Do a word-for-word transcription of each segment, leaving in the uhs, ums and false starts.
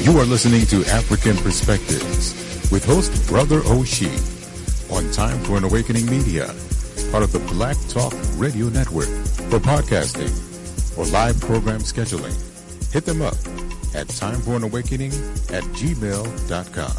You are listening to African Perspectives with host Brother Oshie on Time for an Awakening Media, part of the Black Talk Radio Network. For podcasting or live program scheduling, hit them up at timeforanawakening at gmail dot com.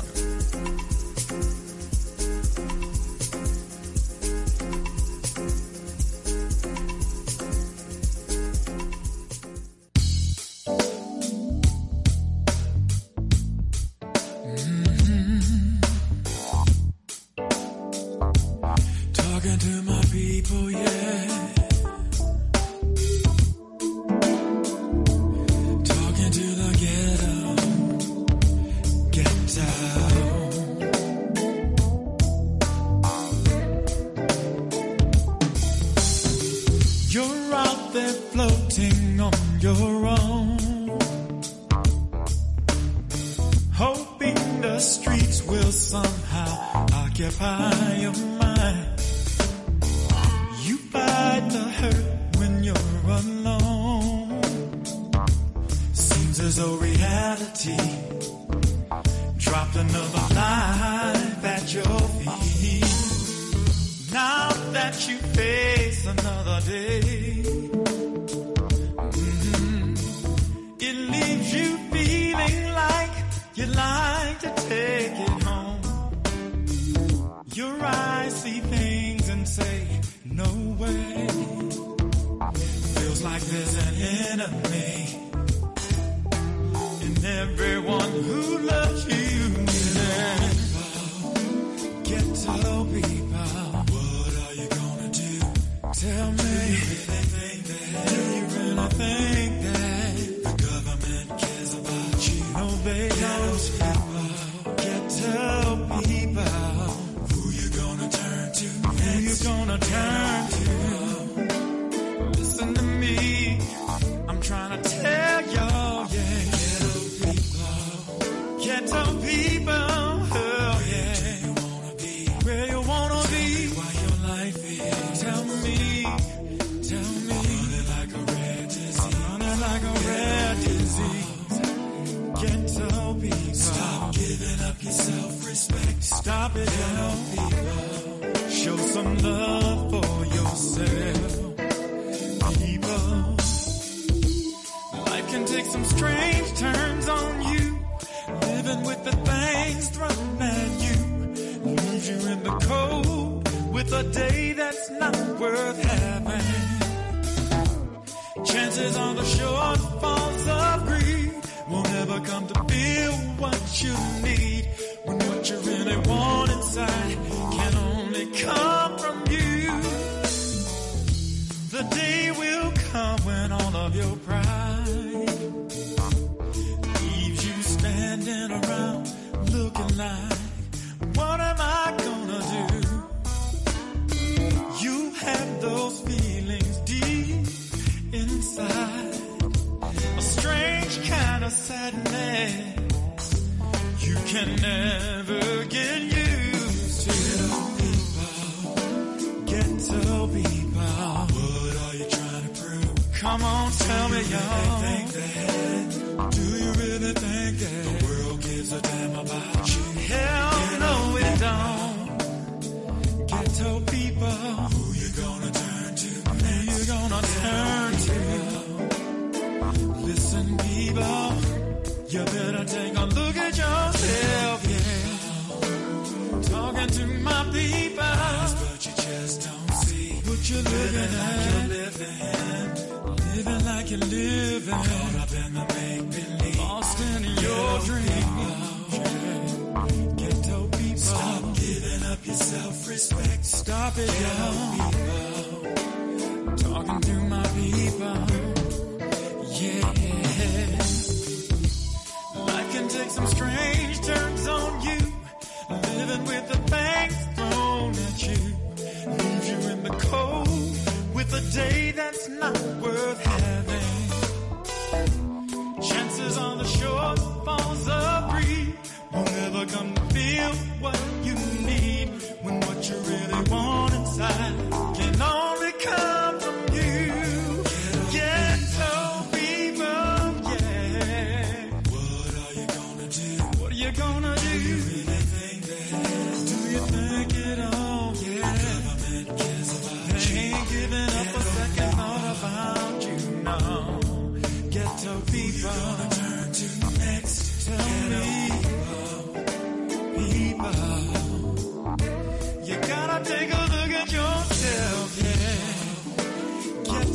Ghetto people, yeah. What are you gonna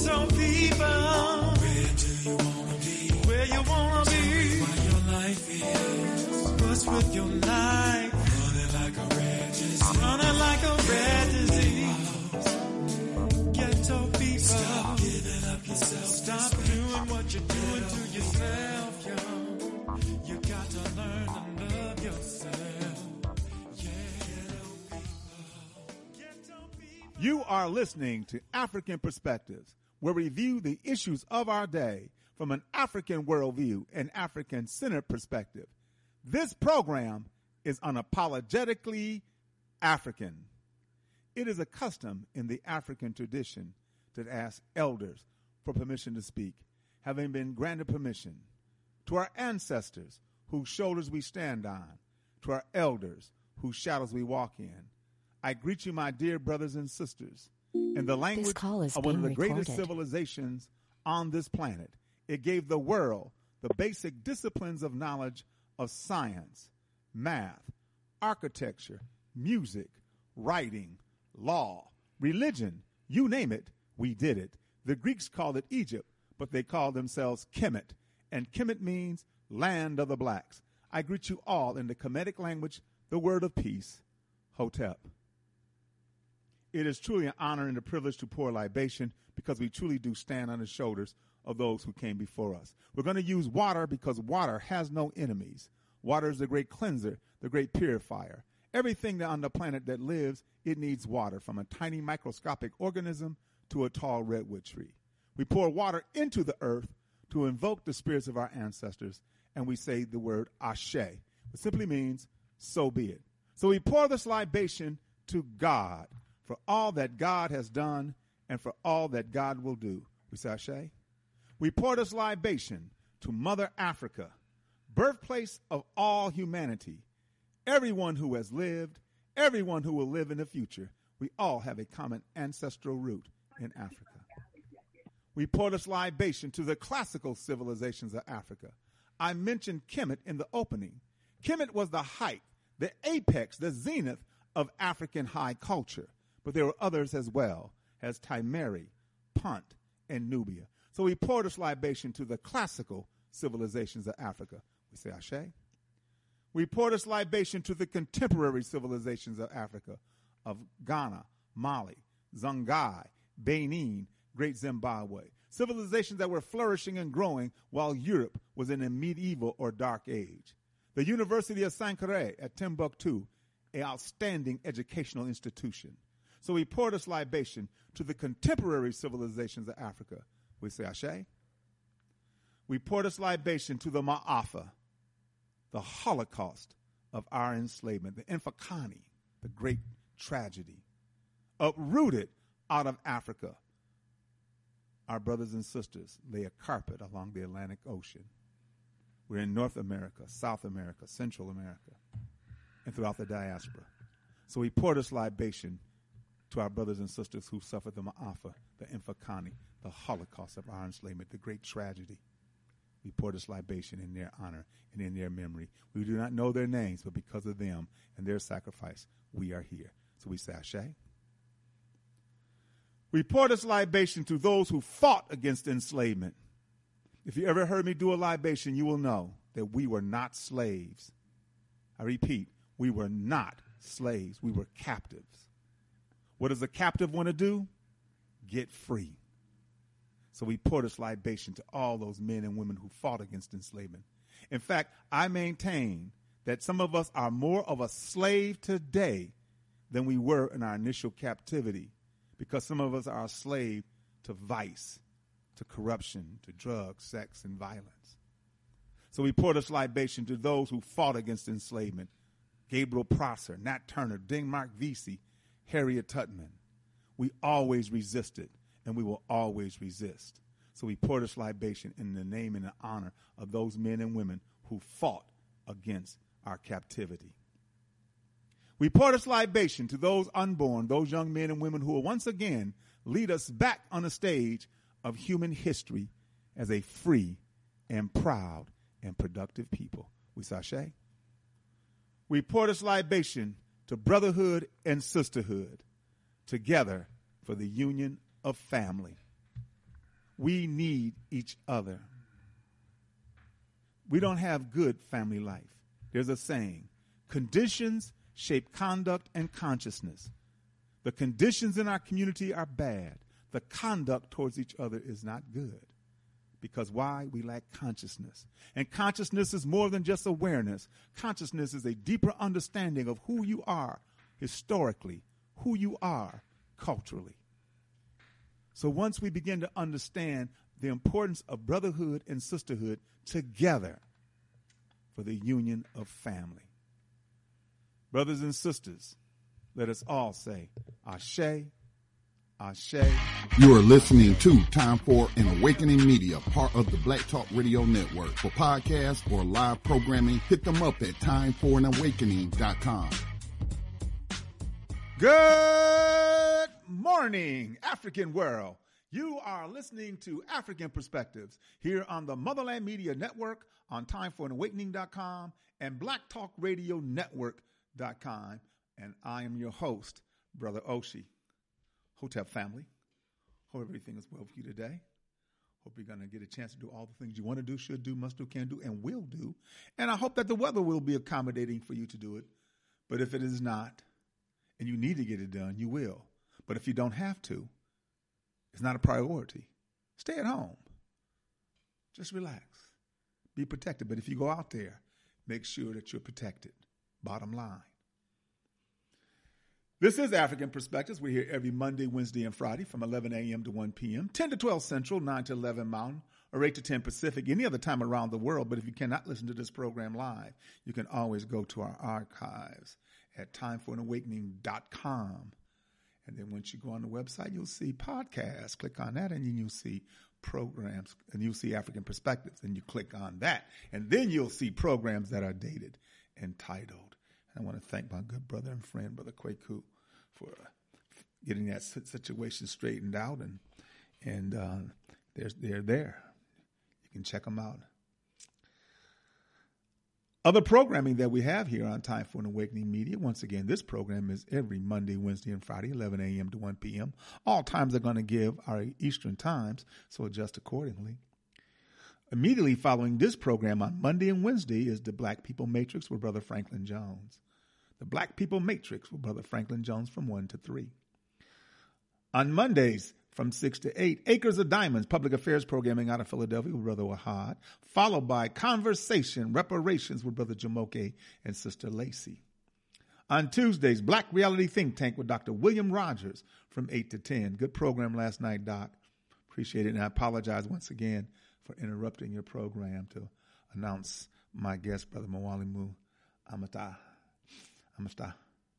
Ghetto people, where do you wanna be? Where you wanna be? Tell me what your life is. What's with your life? Running like a red disease. Running like a red disease. Ghetto people, stop giving up yourself. Stop doing what you're doing to yourself, yo. You got to learn to love yourself. You are listening to African Perspectives, where we review the issues of our day from an African worldview and African-centered perspective. This program is unapologetically African. It is a custom in the African tradition to ask elders for permission to speak, having been granted permission. To our ancestors, whose shoulders we stand on, to our elders, whose shadows we walk in, I greet you, my dear brothers and sisters, in the language of one of the greatest recorded. civilizations on this planet. It gave the world the basic disciplines of knowledge of science, math, architecture, music, writing, law, religion, you name it, we did it. The Greeks called it Egypt, but they called themselves Kemet, and Kemet means land of the blacks. I greet you all in the Kemetic language, the word of peace, Hotep. It is truly an honor and a privilege to pour libation because we truly do stand on the shoulders of those who came before us. We're going to use water because water has no enemies. Water is the great cleanser, the great purifier. Everything on the planet that lives, it needs water, from a tiny microscopic organism to a tall redwood tree. We pour water into the earth to invoke the spirits of our ancestors, and we say the word Ashe, which simply means, so be it. So we pour this libation to God for all that God has done and for all that God will do. We say Ashe. We pour this libation to Mother Africa, birthplace of all humanity, everyone who has lived, everyone who will live in the future. We all have a common ancestral root in Africa. We pour this libation to the classical civilizations of Africa. I mentioned Kemet in the opening. Kemet was the height, the apex, the zenith of African high culture. But there were others as well, as Timeri, Punt, and Nubia. So we pour this libation to the classical civilizations of Africa. We say Ashe. We pour this libation to the contemporary civilizations of Africa, of Ghana, Mali, Songhai, Benin, Great Zimbabwe, civilizations that were flourishing and growing while Europe was in a medieval or dark age. The University of Sankore at Timbuktu, an outstanding educational institution. So we pour this libation to the contemporary civilizations of Africa. We say Ashe. We pour this libation to the Ma'afa, the Holocaust of our enslavement, the Infakani, the great tragedy, uprooted out of Africa. Our brothers and sisters lay a carpet along the Atlantic Ocean. We're in North America, South America, Central America, and throughout the diaspora. So we pour this libation to our brothers and sisters who suffered the Ma'afa, the Infakani, the Holocaust of our enslavement, the great tragedy. We pour this libation in their honor and in their memory. We do not know their names, but because of them and their sacrifice, we are here. So we say Ashe. We pour this libation to those who fought against enslavement. If you ever heard me do a libation, you will know that we were not slaves. I repeat, we were not slaves. We were captives. What does a captive want to do? Get free. So we pour this libation to all those men and women who fought against enslavement. In fact, I maintain that some of us are more of a slave today than we were in our initial captivity, because some of us are a slave to vice, to corruption, to drugs, sex, and violence. So we pour this libation to those who fought against enslavement. Gabriel Prosser, Nat Turner, Denmark Vesey, Harriet Tubman. We always resisted, and we will always resist. So we pour this libation in the name and the honor of those men and women who fought against our captivity. We pour this libation to those unborn, those young men and women who will once again lead us back on the stage of human history as a free and proud and productive people. We say Ashe. We pour this libation to brotherhood and sisterhood, together for the union of family. We need each other. We don't have good family life. There's a saying, conditions shape conduct and consciousness. The conditions in our community are bad. The conduct towards each other is not good. Because why? We lack consciousness. And consciousness is more than just awareness. Consciousness is a deeper understanding of who you are historically, who you are culturally. So once we begin to understand the importance of brotherhood and sisterhood together for the union of family. Brothers and sisters, let us all say, Ashe, Ashe. You are listening to Time for an Awakening Media, part of the Black Talk Radio Network. For podcasts or live programming, hit them up at time for an awakening dot com. Good morning, African world. You are listening to African Perspectives here on the Motherland Media Network, on time for an awakening dot com and black talk radio network dot com. And I am your host, Brother Oshie. Hotel family, hope everything is well with you today. Hope you're going to get a chance to do all the things you want to do, should do, must do, can do, and will do. And I hope that the weather will be accommodating for you to do it. But if it is not, and you need to get it done, you will. But if you don't have to, it's not a priority. Stay at home. Just relax. Be protected. But if you go out there, make sure that you're protected. Bottom line. This is African Perspectives. We're here every Monday, Wednesday, and Friday from eleven a.m. to one p.m., ten to twelve Central, nine to eleven Mountain, or eight to ten Pacific, any other time around the world. But if you cannot listen to this program live, you can always go to our archives at time for an awakening dot com. And then once you go on the website, you'll see podcasts. Click on that, and then you'll see programs, and you'll see African Perspectives. And you click on that, and then you'll see programs that are dated and titled. I want to thank my good brother and friend, Brother Kwaku, for getting that situation straightened out, and and uh, they're, they're there. You can check them out. Other programming that we have here on Time for an Awakening Media. Once again, this program is every Monday, Wednesday, and Friday, eleven a.m. to one p.m. All times are going to give our Eastern times, so adjust accordingly. Immediately following this program on Monday and Wednesday is the Black People Matrix with Brother Franklin Jones. The Black People Matrix with Brother Franklin Jones from one to three. On Mondays from six to eight, Acres of Diamonds, public affairs programming out of Philadelphia with Brother Wahad, followed by Conversation, Reparations with Brother Jamoke and Sister Lacey. On Tuesdays, Black Reality Think Tank with Doctor William Rogers from eight to ten. Good program last night, Doc. Appreciate it, and I apologize once again for interrupting your program to announce my guest, Brother Mawalimu Amata. Amata.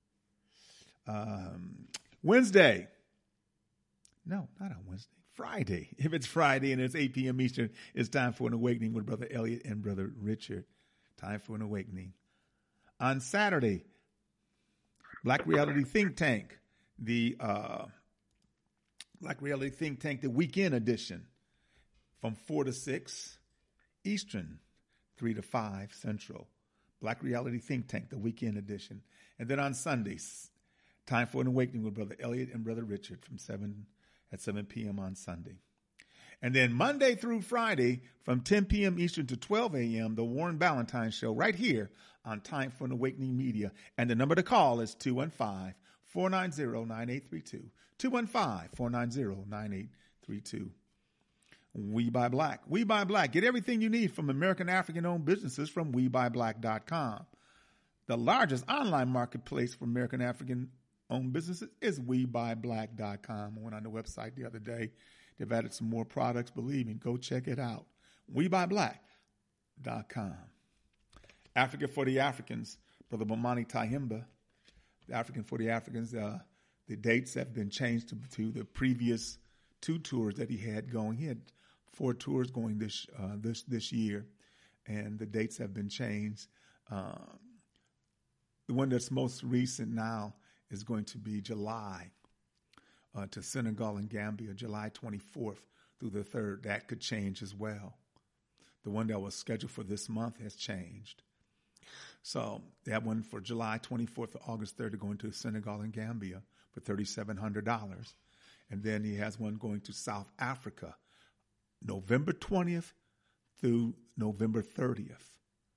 Um, Wednesday. No, not on Wednesday. Friday. If it's Friday and it's eight p.m. Eastern, it's time for an awakening with Brother Elliot and Brother Richard. Time for an awakening. On Saturday, Black Reality Think Tank, the uh, Black Reality Think Tank, the weekend edition, from four to six Eastern, three to five Central. Black Reality Think Tank, the weekend edition. And then on Sundays, time for an awakening with Brother Elliot and Brother Richard from seven at seven p.m. on Sunday. And then Monday through Friday from ten p.m. Eastern to twelve a.m., the Warren Ballantine Show right here on Time for an Awakening Media. And the number to call is two one five, four nine zero, nine eight three two. two one five, four nine zero, nine eight three two. We Buy Black. We Buy Black. Get everything you need from American African-owned businesses from we buy black dot com. The largest online marketplace for American African-owned businesses is we buy black dot com. I went on the website the other day. They've added some more products. Believe me, go check it out. we buy black dot com. Africa for the Africans. Brother Bomani Tahimba. The African for the Africans. Uh, the dates have been changed to, to the previous two tours that he had going. He had four tours going this uh, this this year, and the dates have been changed. Uh, the one that's most recent now is going to be July uh, to Senegal and Gambia, July twenty-fourth through the third. That could change as well. The one that was scheduled for this month has changed. So they have one for July twenty-fourth to August third to go into Senegal and Gambia. for three thousand seven hundred dollars. And then he has one going to South Africa, November twentieth through November thirtieth.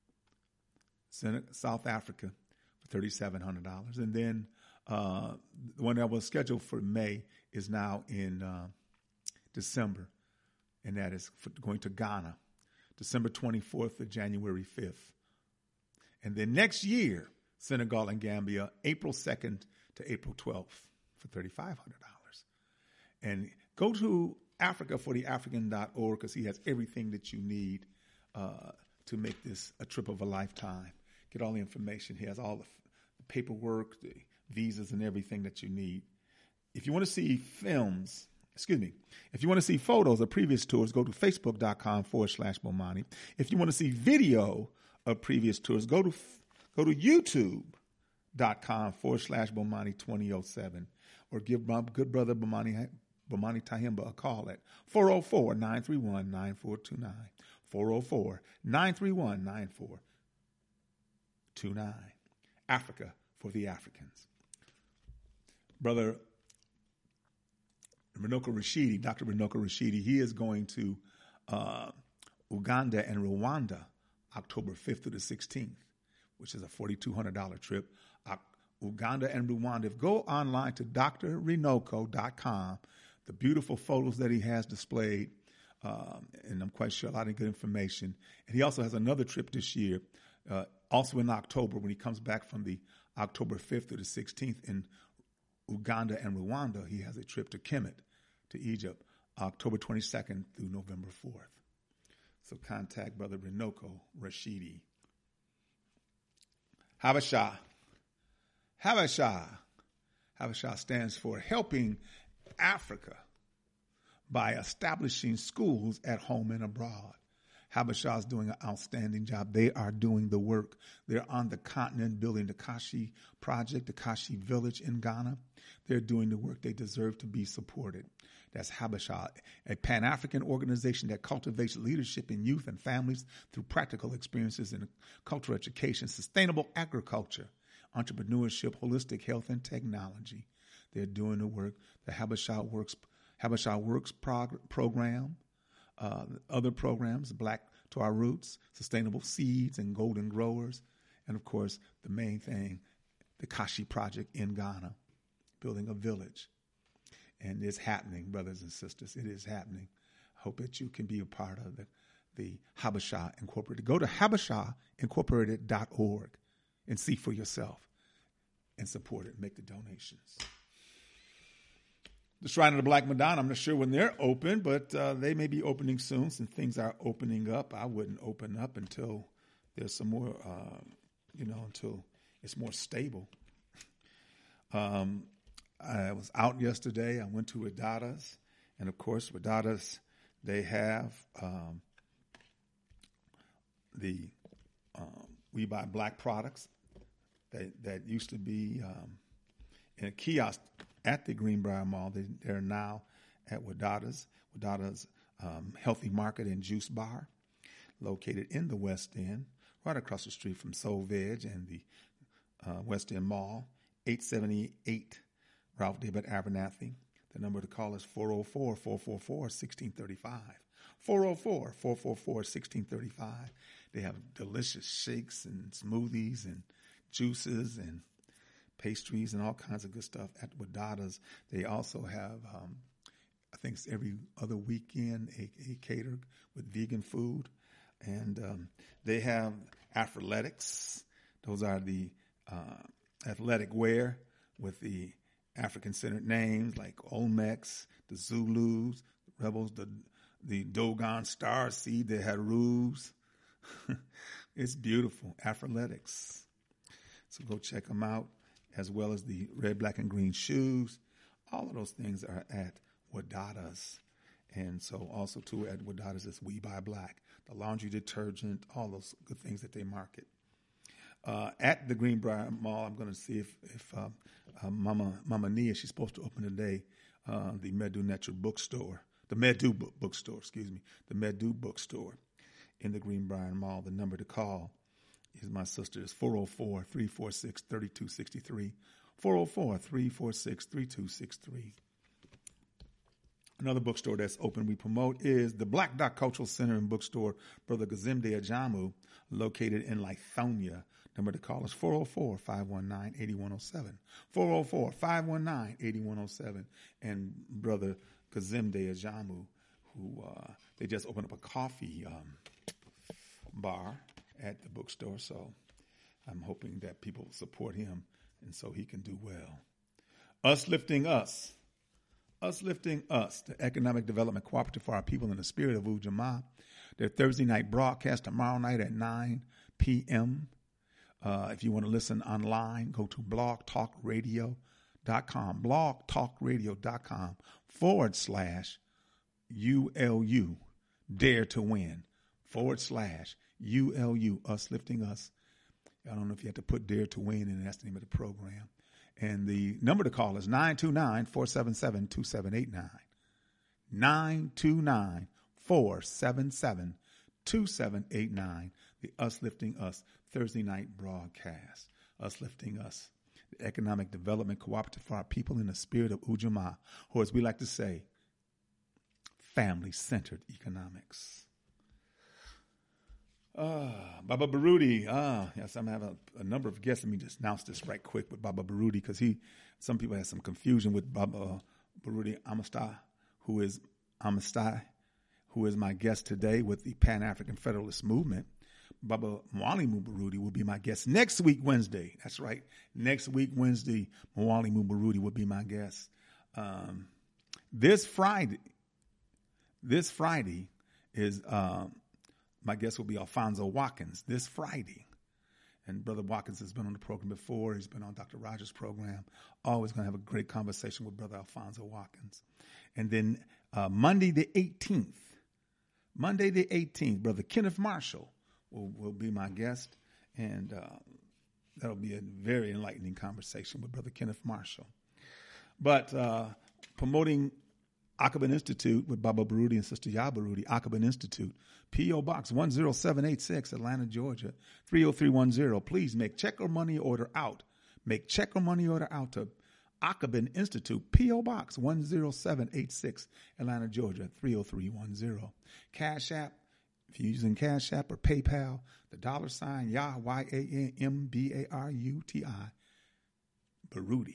South Africa for three thousand seven hundred dollars. And then uh, the one that was scheduled for May is now in uh, December, and that is for going to Ghana, December twenty-fourth to January fifth. And then next year, Senegal and Gambia, April second to April twelfth for three thousand five hundred dollars. And go to Africa for the African dot org because he has everything that you need uh, to make this a trip of a lifetime. Get all the information. He has all the, the paperwork, the visas, and everything that you need. If you want to see films, excuse me, if you want to see photos of previous tours, go to facebook.com forward slash Bomani. If you want to see video of previous tours, go to go to youtube.com forward slash Bomani 2007 or give my good brother Bomani, Bomani Tahimba a call at four oh four, nine three one, nine four two nine, four oh four, nine three one, nine four two nine. Africa for the Africans. Brother Runoko Rashidi, Doctor Runoko Rashidi, he is going to uh, Uganda and Rwanda October fifth through the sixteenth, which is a four thousand two hundred dollars trip. Uh, Uganda and Rwanda. Go online to d r runoko dot com. The beautiful photos that he has displayed, um, and I'm quite sure a lot of good information. And he also has another trip this year, uh, also in October when he comes back from the October fifth to the sixteenth in Uganda and Rwanda. He has a trip to Kemet, to Egypt, October twenty-second through November fourth. So contact Brother Runoko Rashidi. Habesha. Habesha. Habesha stands for Helping Africa by establishing schools at home and abroad. Habesha is doing an outstanding job. They are doing the work. They're on the continent building the Kashi Project, the Kashi Village in Ghana. They're doing the work. They deserve to be supported. That's Habesha, a Pan-African organization that cultivates leadership in youth and families through practical experiences in cultural education, sustainable agriculture, entrepreneurship, holistic health, and technology. They're doing the work. The Habesha Works, Habesha Works prog- program, uh, other programs, Black to Our Roots, Sustainable Seeds and Golden Growers, and of course, the main thing, the Kashi Project in Ghana, building a village. And it's happening, brothers and sisters. It is happening. I hope that you can be a part of the, the Habesha Incorporated. Go to habesha incorporated dot org and see for yourself and support it. Make the donations. The Shrine of the Black Madonna, I'm not sure when they're open, but uh, they may be opening soon since things are opening up. I wouldn't open up until there's some more, uh, you know, until it's more stable. Um, I was out yesterday. I went to Wadada's, and of course, Wadada's, they have um, the um, We Buy Black products that that used to be um, in a kiosk at the Greenbrier Mall. They, they're now at Wadada's, Wadada's um, Healthy Market and Juice Bar, located in the West End, right across the street from Soul Veg and the uh, West End Mall, eight seventy-eight Ralph David Abernathy. The number to call is four oh four, four four four, one six three five. four oh four, four four four, one six three five. They have delicious shakes and smoothies and juices and pastries and all kinds of good stuff at Wadada's. They also have, um, I think it's every other weekend, a, a cater with vegan food. And um, they have athletics. Those are the uh, athletic wear with the African-centered names like Olmecs, the Zulus, the Rebels, the the Dogon Star Seed, the Harus. It's beautiful. Athletics. So go check them out, as well as the red, black, and green shoes. All of those things are at Wadada's. And so also, too, at Wadada's is We Buy Black, the laundry detergent, all those good things that they market. Uh, at the Greenbrier Mall, I'm going to see if, if uh, uh, Mama Mama Nia, she's supposed to open today, uh, the Medu Natural Bookstore, the Medu book, Bookstore, excuse me, the Medu Bookstore in the Greenbrier Mall. The number to call is my sister's four oh four, three four six, three two six three, four oh four, three four six, three two six three. Another bookstore that's open we promote is the Black Dot Cultural Center and Bookstore, Brother Kazimde Ajamu, located in Lithonia. Number to call is four oh four, five one nine, eight one oh seven. four oh four, five one nine, eight one oh seven. And Brother Kazimde Ajamu, who uh, they just opened up a coffee um, bar at the bookstore. So I'm hoping that people support him and so he can do well. Us Lifting Us. Us Lifting Us, the Economic Development Cooperative for Our People in the Spirit of Ujamaa. Their Thursday night broadcast tomorrow night at nine p.m. Uh, if you want to listen online, go to blogtalkradio.com, blogtalkradio.com forward slash U L U, Dare to Win, forward slash U L U, Us Lifting Us. I don't know if you have to put Dare to Win in, that's the name of the program. And the number to call is nine two nine, four seven seven, two seven eight nine. nine two nine, four seven seven, two seven eight nine. The Us Lifting Us Thursday night broadcast. Us Lifting Us, the Economic Development Cooperative for Our People in the Spirit of Ujamaa, or as we like to say, family-centered economics. Uh, Baba Baruti. Ah, yes, I'm having a, a number of guests. Let me just announce this right quick with Baba Baruti, because he, some people have some confusion with Baba Baruti Amastai, who is Amastai, who is my guest today with the Pan-African Federalist Movement. Baba Mwalimu Baruti will be my guest next week, Wednesday. That's right. Next week, Wednesday, Mwalimu Baruti will be my guest. Um, this Friday, this Friday is, um, my guest will be Alfonso Watkins this Friday. And Brother Watkins has been on the program before. He's been on Doctor Rogers' program. Always going to have a great conversation with Brother Alfonso Watkins. And then uh, Monday the eighteenth, Monday the eighteenth, Brother Kenneth Marshall will, will be my guest. And uh, that'll be a very enlightening conversation with Brother Kenneth Marshall. But uh, promoting Akaban Institute with Baba Baruti and Sister Ya Baruti, Akaban Institute, P O. Box one oh seven eight six, Atlanta, Georgia, three oh three one oh. Please make check or money order out. Make check or money order out to Akaban Institute, P O. Box one oh seven eight six, Atlanta, Georgia, three oh three one oh. Cash App, if you're using Cash App or PayPal, the dollar sign, Ya, Y A N M B A R U T I, Baruti.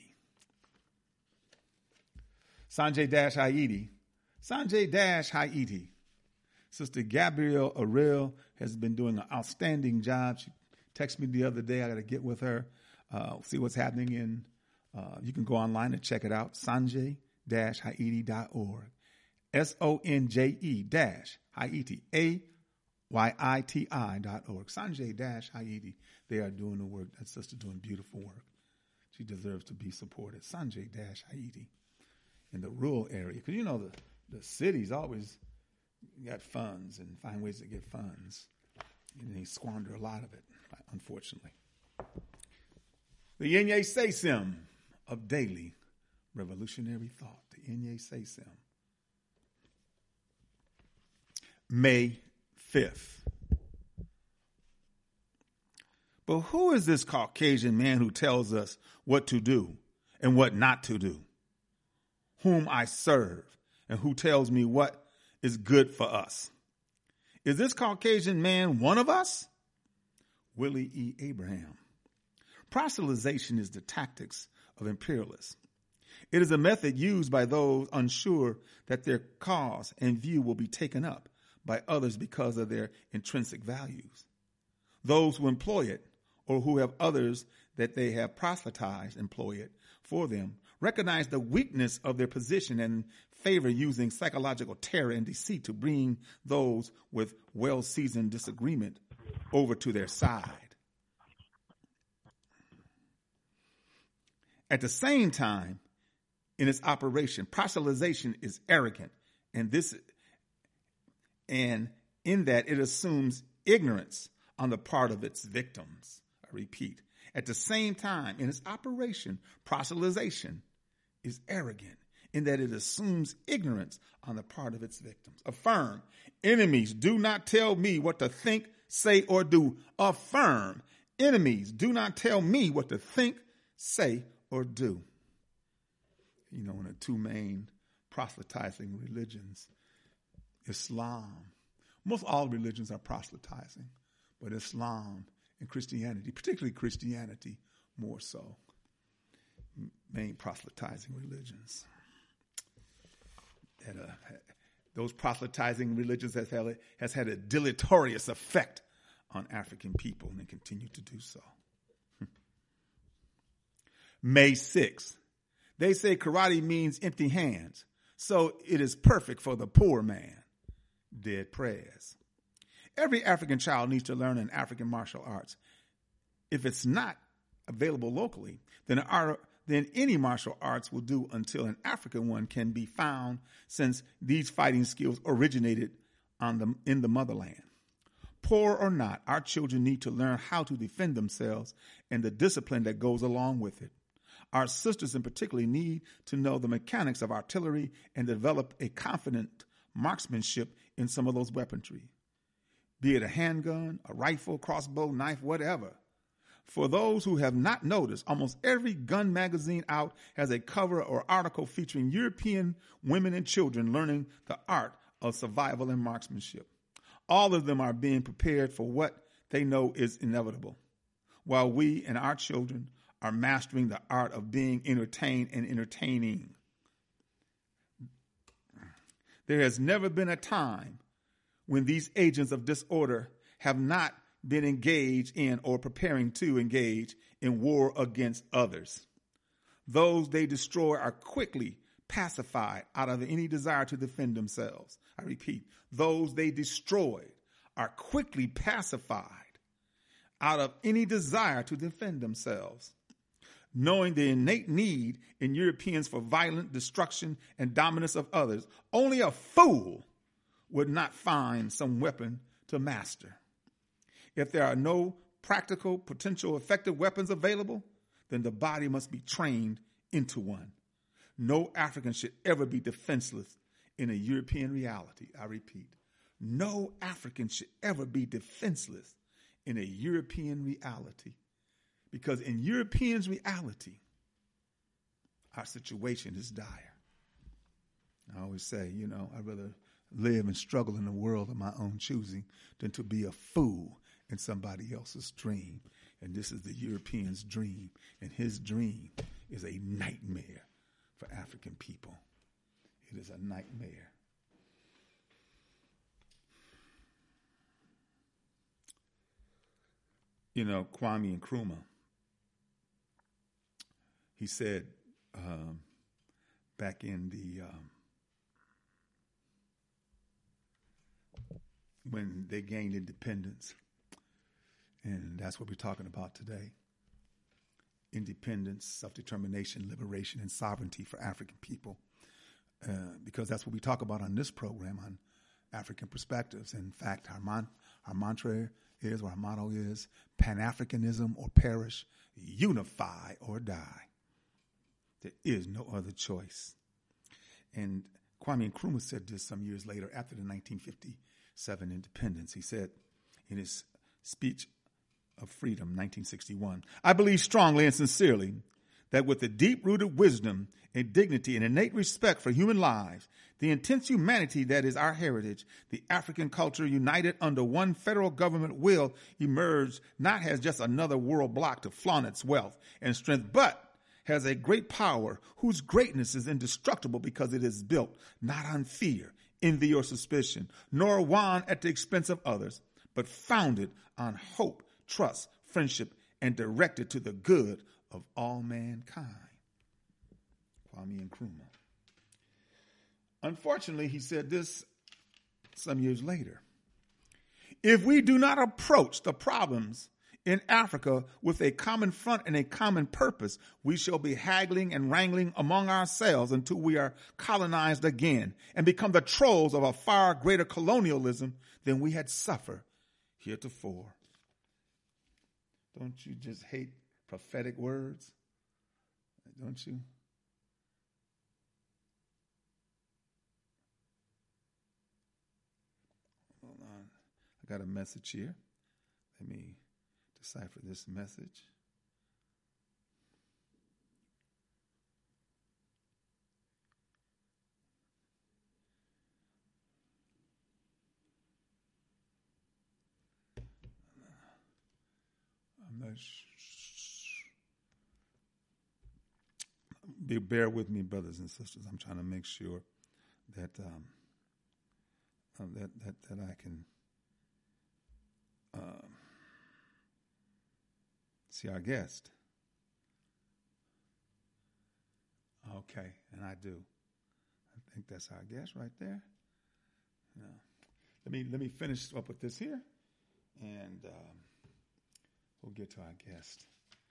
Sanjay Dash Haiti. Sanjay Dash Haiti. Sister Gabrielle Arel has been doing an outstanding job. She texted me the other day. I got to get with her, uh, see what's happening in. Uh, you can go online and check it out. sanjay dash haiti dot org. S O N J E dash Haiti. A Y I T I dot org. Sanjay dash Haiti. They are doing the work. That sister doing beautiful work. She deserves to be supported. Sanjay dash Haiti. In the rural area, because you know the, the cities always got funds and find ways to get funds, and they squander a lot of it, unfortunately. The Inye Sesim of daily revolutionary thought. The Inye Sesim. May fifth. But who is this Caucasian man who tells us what to do and what not to do? Whom I serve, and who tells me what is good for us. Is this Caucasian man one of us? Willie E. Abraham. Proselytization is the tactics of imperialists. It is a method used by those unsure that their cause and view will be taken up by others because of their intrinsic values. Those who employ it, or who have others that they have proselytized employ it for them, recognize the weakness of their position and favor using psychological terror and deceit to bring those with well-seasoned disagreement over to their side. At the same time, in its operation, proselytization is arrogant, and this, and in that it assumes ignorance on the part of its victims. I repeat, at the same time, in its operation, proselytization is arrogant in that it assumes ignorance on the part of its victims. Affirm, enemies, do not tell me what to think, say, or do. Affirm, enemies, do not tell me what to think, say, or do. You know, when the two main proselytizing religions. Islam. Most all religions are proselytizing, but Islam and Christianity, particularly Christianity, more so, main proselytizing religions. And, uh, those proselytizing religions has had, a, has had a deleterious effect on African people, and they continue to do so. May sixth. They say karate means empty hands, so it is perfect for the poor man. Dead prayers. Every African child needs to learn an African martial arts. If it's not available locally, then our, then any martial arts will do until an African one can be found, since these fighting skills originated on the, in the motherland. Poor or not, our children need to learn how to defend themselves and the discipline that goes along with it. Our sisters in particular need to know the mechanics of artillery and develop a confident marksmanship in some of those weaponry, be it a handgun, a rifle, crossbow, knife, whatever. For those who have not noticed, almost every gun magazine out has a cover or article featuring European women and children learning the art of survival and marksmanship. All of them are being prepared for what they know is inevitable, while we and our children are mastering the art of being entertained and entertaining. There has never been a time when these agents of disorder have not been engaged in or preparing to engage in war against others. Those they destroy are quickly pacified out of any desire to defend themselves. I repeat, those they destroyed are quickly pacified out of any desire to defend themselves. Knowing the innate need in Europeans for violent destruction and dominance of others, only a fool would not find some weapon to master. If there are no practical, potential, effective weapons available, then the body must be trained into one. No African should ever be defenseless in a European reality. I repeat, no African should ever be defenseless in a European reality. Because in Europeans' reality, our situation is dire. I always say, you know, I'd rather live and struggle in a world of my own choosing than to be a fool in somebody else's dream. And this is the European's dream. And his dream is a nightmare for African people. It is a nightmare. You know, Kwame Nkrumah, he said um, back in the, um, when they gained independence, and that's what we're talking about today, independence, self-determination, liberation, and sovereignty for African people, uh, because that's what we talk about on this program on African Perspectives. In fact, our, mon- our mantra is, or our motto is, Pan-Africanism or perish, unify or die. There is no other choice. And Kwame Nkrumah said this some years later after the nineteen fifty-seven independence. He said in his speech of freedom, nineteen sixty-one, I believe strongly and sincerely that with the deep-rooted wisdom and dignity and innate respect for human lives, the intense humanity that is our heritage, the African culture united under one federal government will emerge not as just another world bloc to flaunt its wealth and strength, but has a great power whose greatness is indestructible because it is built not on fear, envy, or suspicion, nor won at the expense of others, but founded on hope, trust, friendship, and directed to the good of all mankind. Kwame Nkrumah. Unfortunately, he said this some years later. If we do not approach the problems in Africa with a common front and a common purpose, we shall be haggling and wrangling among ourselves until we are colonized again and become the trolls of a far greater colonialism than we had suffered heretofore. Don't you just hate prophetic words? Don't you? Hold on. I got a message here. Let me decipher this message. Be, bear with me, brothers and sisters. I'm trying to make sure that um, uh, that, that that I can uh, see our guest. Okay, and I do. I think that's our guest right there. Yeah. Let me let me finish up with this here, and um, we'll get to our guest.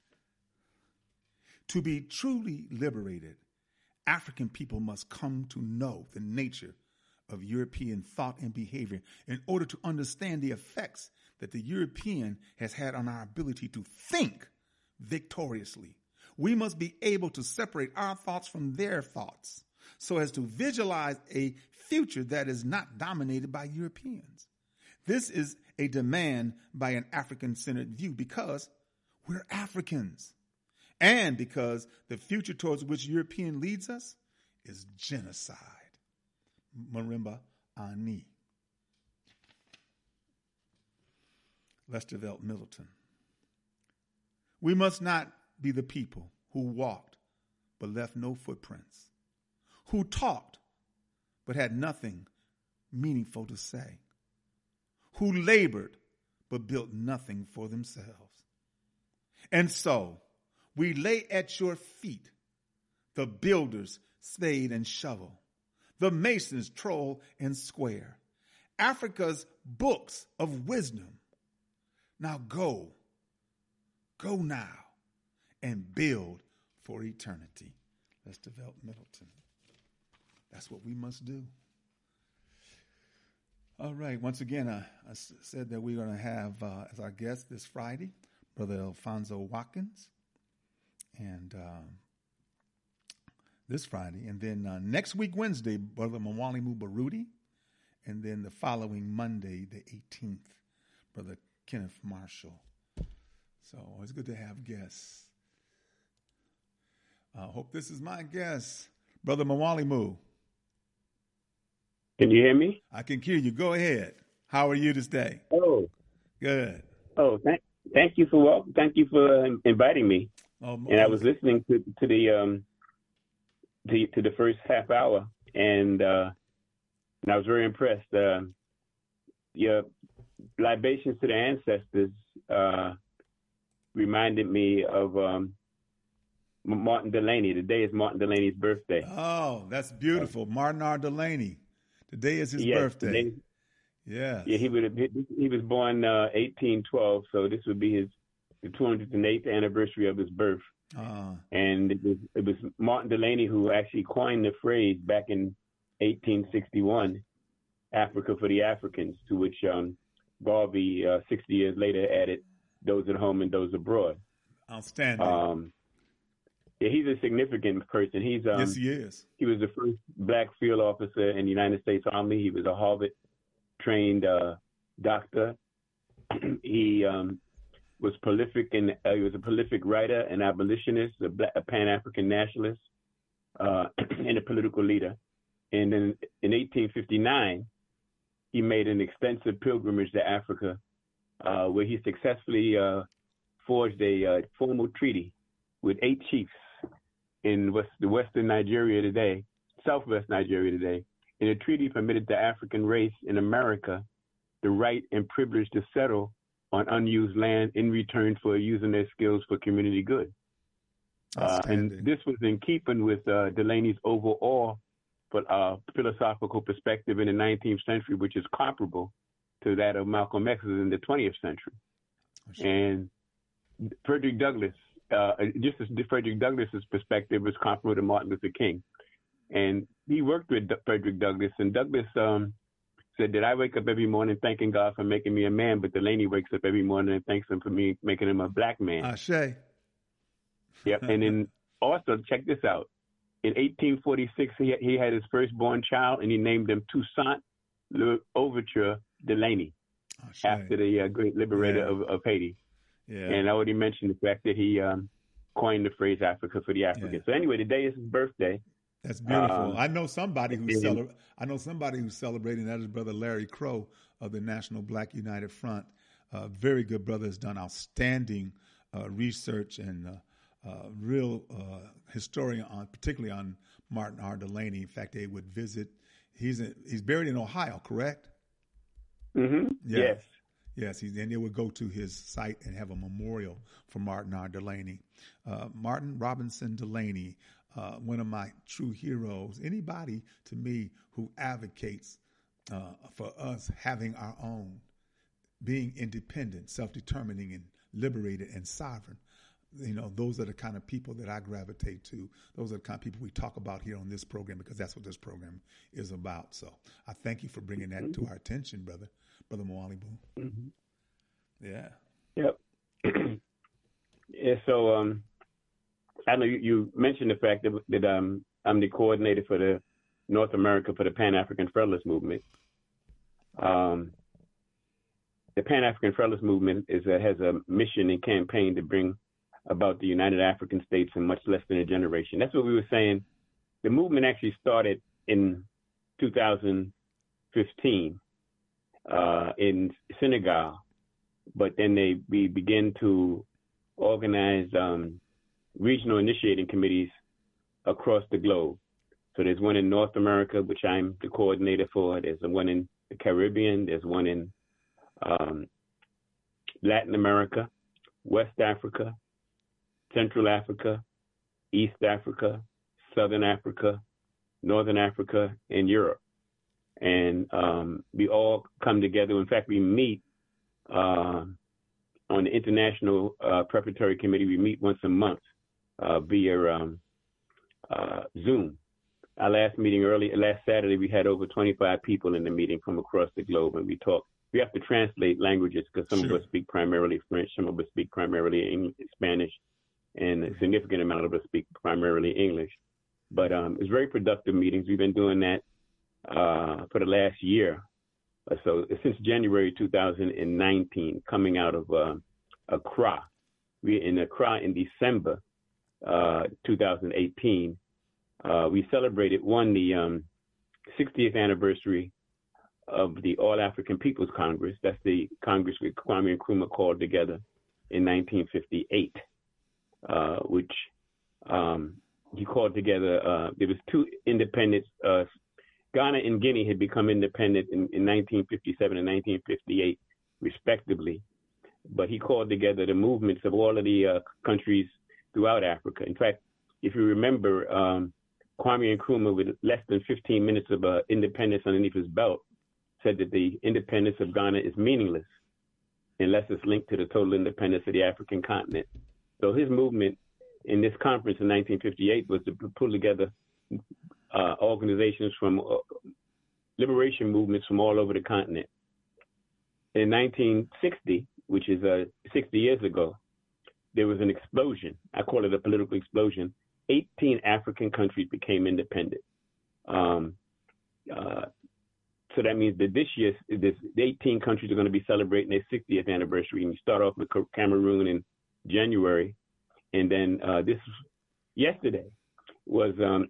To be truly liberated, African people must come to know the nature of European thought and behavior in order to understand the effects that the European has had on our ability to think victoriously. We must be able to separate our thoughts from their thoughts so as to visualize a future that is not dominated by Europeans. This is a demand by an African-centered view because we're Africans. And because the future towards which European leads us is genocide. Marimba Ani. Lester Velt Middleton. We must not be the people who walked but left no footprints, who talked but had nothing meaningful to say, who labored but built nothing for themselves. And so, we lay at your feet the builder's spade and shovel, the mason's trowel and square, Africa's books of wisdom. Now go, go now, and build for eternity. Lester Velt Middleton. That's what we must do. All right. Once again, uh, I s- said that we're going to have uh, as our guest this Friday, Brother Alfonso Watkins. And um, this Friday. And then uh, next week, Wednesday, Brother Mwalimu Baruti. And then the following Monday, the eighteenth, Brother Kenneth Marshall. So it's good to have guests. I uh, hope this is my guest, Brother Mwalimu. Can you hear me? I can hear you. Go ahead. How are you this day? Oh, good. Oh, thank, thank you for well, thank you for um, inviting me. Um, and I was listening to to the um to, to the first half hour, and uh, and I was very impressed. Uh, your libations to the ancestors uh, reminded me of um, Martin Delaney. Today is Martin Delaney's birthday. Oh, that's beautiful, Martin R. Delaney. Today is his yes, birthday. Today, yeah. Yeah, he would have. He was born uh, eighteen twelve, so this would be his the two hundred eighth anniversary of his birth. Uh, and it was, it was Martin Delaney who actually coined the phrase back in eighteen sixty-one, Africa for the Africans, to which um, Garvey, uh, sixty years later, added those at home and those abroad. Outstanding. Um, yeah, he's a significant person. He's um, yes, he is. He was the first black field officer in the United States Army. He was a Harvard-trained uh, doctor. he um, was prolific and uh, he was a prolific writer, an abolitionist, a, black, a Pan-African nationalist, uh, and a political leader. And then in eighteen fifty-nine, he made an extensive pilgrimage to Africa, uh, where he successfully uh, forged a uh, formal treaty with eight chiefs in west, the western Nigeria today, southwest Nigeria today. And the treaty permitted the African race in America the right and privilege to settle on unused land in return for using their skills for community good. Uh, and this was in keeping with uh, Delaney's overall uh, philosophical perspective in the nineteenth century, which is comparable to that of Malcolm X's in the twentieth century. Sure. And Frederick Douglass, uh, just as Frederick Douglass's perspective was comparable to Martin Luther King. And he worked with Frederick Douglass, and Douglass um, said that I wake up every morning thanking God for making me a man, but Delaney wakes up every morning and thanks him for me making him a black man. Ashe. Yep. And then also, check this out. In eighteen forty-six, he, he had his firstborn child, and he named him Toussaint Louverture Delaney, Ashe. After the uh, great liberator yeah. of, of Haiti. Yeah. And I already mentioned the fact that he um, coined the phrase Africa for the Africans. Yeah. So anyway, today is his birthday. That's beautiful. Um, I know somebody who's cele- I know somebody who's celebrating. That is Brother Larry Crow of the National Black United Front. Uh, very good brother, has done outstanding uh, research and uh, uh, real uh, historian on, particularly on Martin R. Delaney. In fact, they would visit. He's in, he's buried in Ohio, correct? Mm-hmm. Yeah. Yes. Yes, he, and they would go to his site and have a memorial for Martin R. Delaney. Uh, Martin Robinson Delaney, uh, one of my true heroes. Anybody, to me, who advocates uh, for us having our own, being independent, self-determining, and liberated and sovereign. You know, those are the kind of people that I gravitate to. Those are the kind of people we talk about here on this program, because that's what this program is about. So I thank you for bringing that to our attention, brother. Brother Mwalimu. Mm-hmm. Yeah. Yep. Yeah. So um, I know you, you mentioned the fact that, that um, I'm the coordinator for the North America for the Pan-African Federalist Movement. Um, the Pan-African Federalist Movement is a, has a mission and campaign to bring about the United African States in much less than a generation. That's what we were saying. The movement actually started in two thousand fifteen. Uh, in Senegal, but then they we begin to organize um, regional initiating committees across the globe. So there's one in North America, which I'm the coordinator for. There's one in the Caribbean. There's one in um, Latin America, West Africa, Central Africa, East Africa, Southern Africa, Northern Africa, and Europe. And um, we all come together. In fact, we meet uh, on the International uh, Preparatory Committee. We meet once a month uh, via um, uh, Zoom. Our last meeting early, last Saturday, we had over twenty-five people in the meeting from across the globe, and we talked. We have to translate languages because some sure. of us speak primarily French, some of us speak primarily English, Spanish, and a significant amount of us speak primarily English. But um, it's very productive meetings. We've been doing that Uh, for the last year. Uh, so since January two thousand nineteen, coming out of uh, Accra. We in Accra in December uh, two thousand eighteen, uh, we celebrated, one, the um, sixtieth anniversary of the All African People's Congress. That's the Congress with Kwame Nkrumah called together in nineteen fifty-eight, uh, which um, he called together. Uh, there was two independent uh, Ghana and Guinea had become independent in, in nineteen fifty-seven and nineteen fifty-eight, respectively. But he called together the movements of all of the uh, countries throughout Africa. In fact, if you remember, um, Kwame Nkrumah, with less than fifteen minutes of uh, independence underneath his belt, said that the independence of Ghana is meaningless unless it's linked to the total independence of the African continent. So his movement in this conference in nineteen fifty-eight was to pull together Uh, organizations from uh, liberation movements from all over the continent. In nineteen sixty, which is uh, sixty years ago, there was an explosion. I call it a political explosion. eighteen African countries became independent. Um, uh, so that means that this year, this, eighteen countries are going to be celebrating their sixtieth anniversary. And you start off with Cameroon in January. And then uh, this yesterday was um,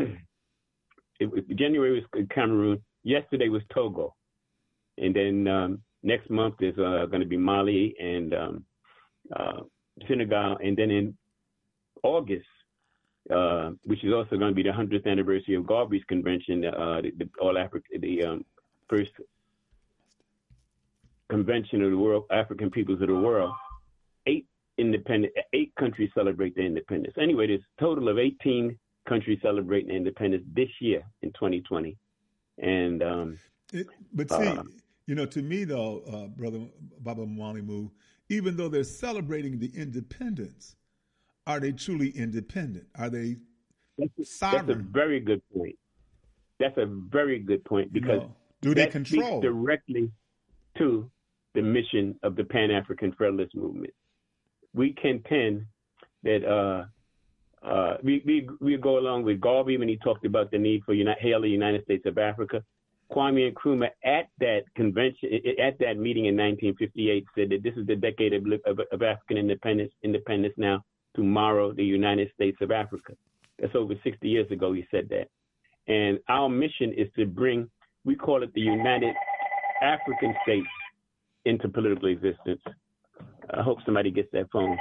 It, it, January was Cameroon. Yesterday was Togo. And then um, next month is uh, going to be Mali and um, uh, Senegal. And then in August, uh, which is also going to be the hundredth anniversary of Garvey's Convention, uh, the, the All Africa, the um, first convention of the world, African peoples of the world. Eight independent, eight countries celebrate their independence. Anyway, there's a total of eighteen countries celebrating independence this year in twenty twenty. And um, it, but see, uh, you know, to me though, uh, Brother Baba Mwalimu, even though they're celebrating the independence, are they truly independent? Are they that's, sovereign? That's a very good point. That's a very good point because you know, do they that control speaks directly to the mission of the Pan-African Federalist Movement. We contend that uh, Uh, we, we we go along with Garvey when he talked about the need for United, hail the United States of Africa. Kwame Nkrumah at that convention, at that meeting in nineteen fifty-eight, said that this is the decade of, of, of African independence. Independence now, tomorrow, the United States of Africa. That's over sixty years ago. He said that, and our mission is to bring, we call it the United African States, into political existence. I hope somebody gets that phone.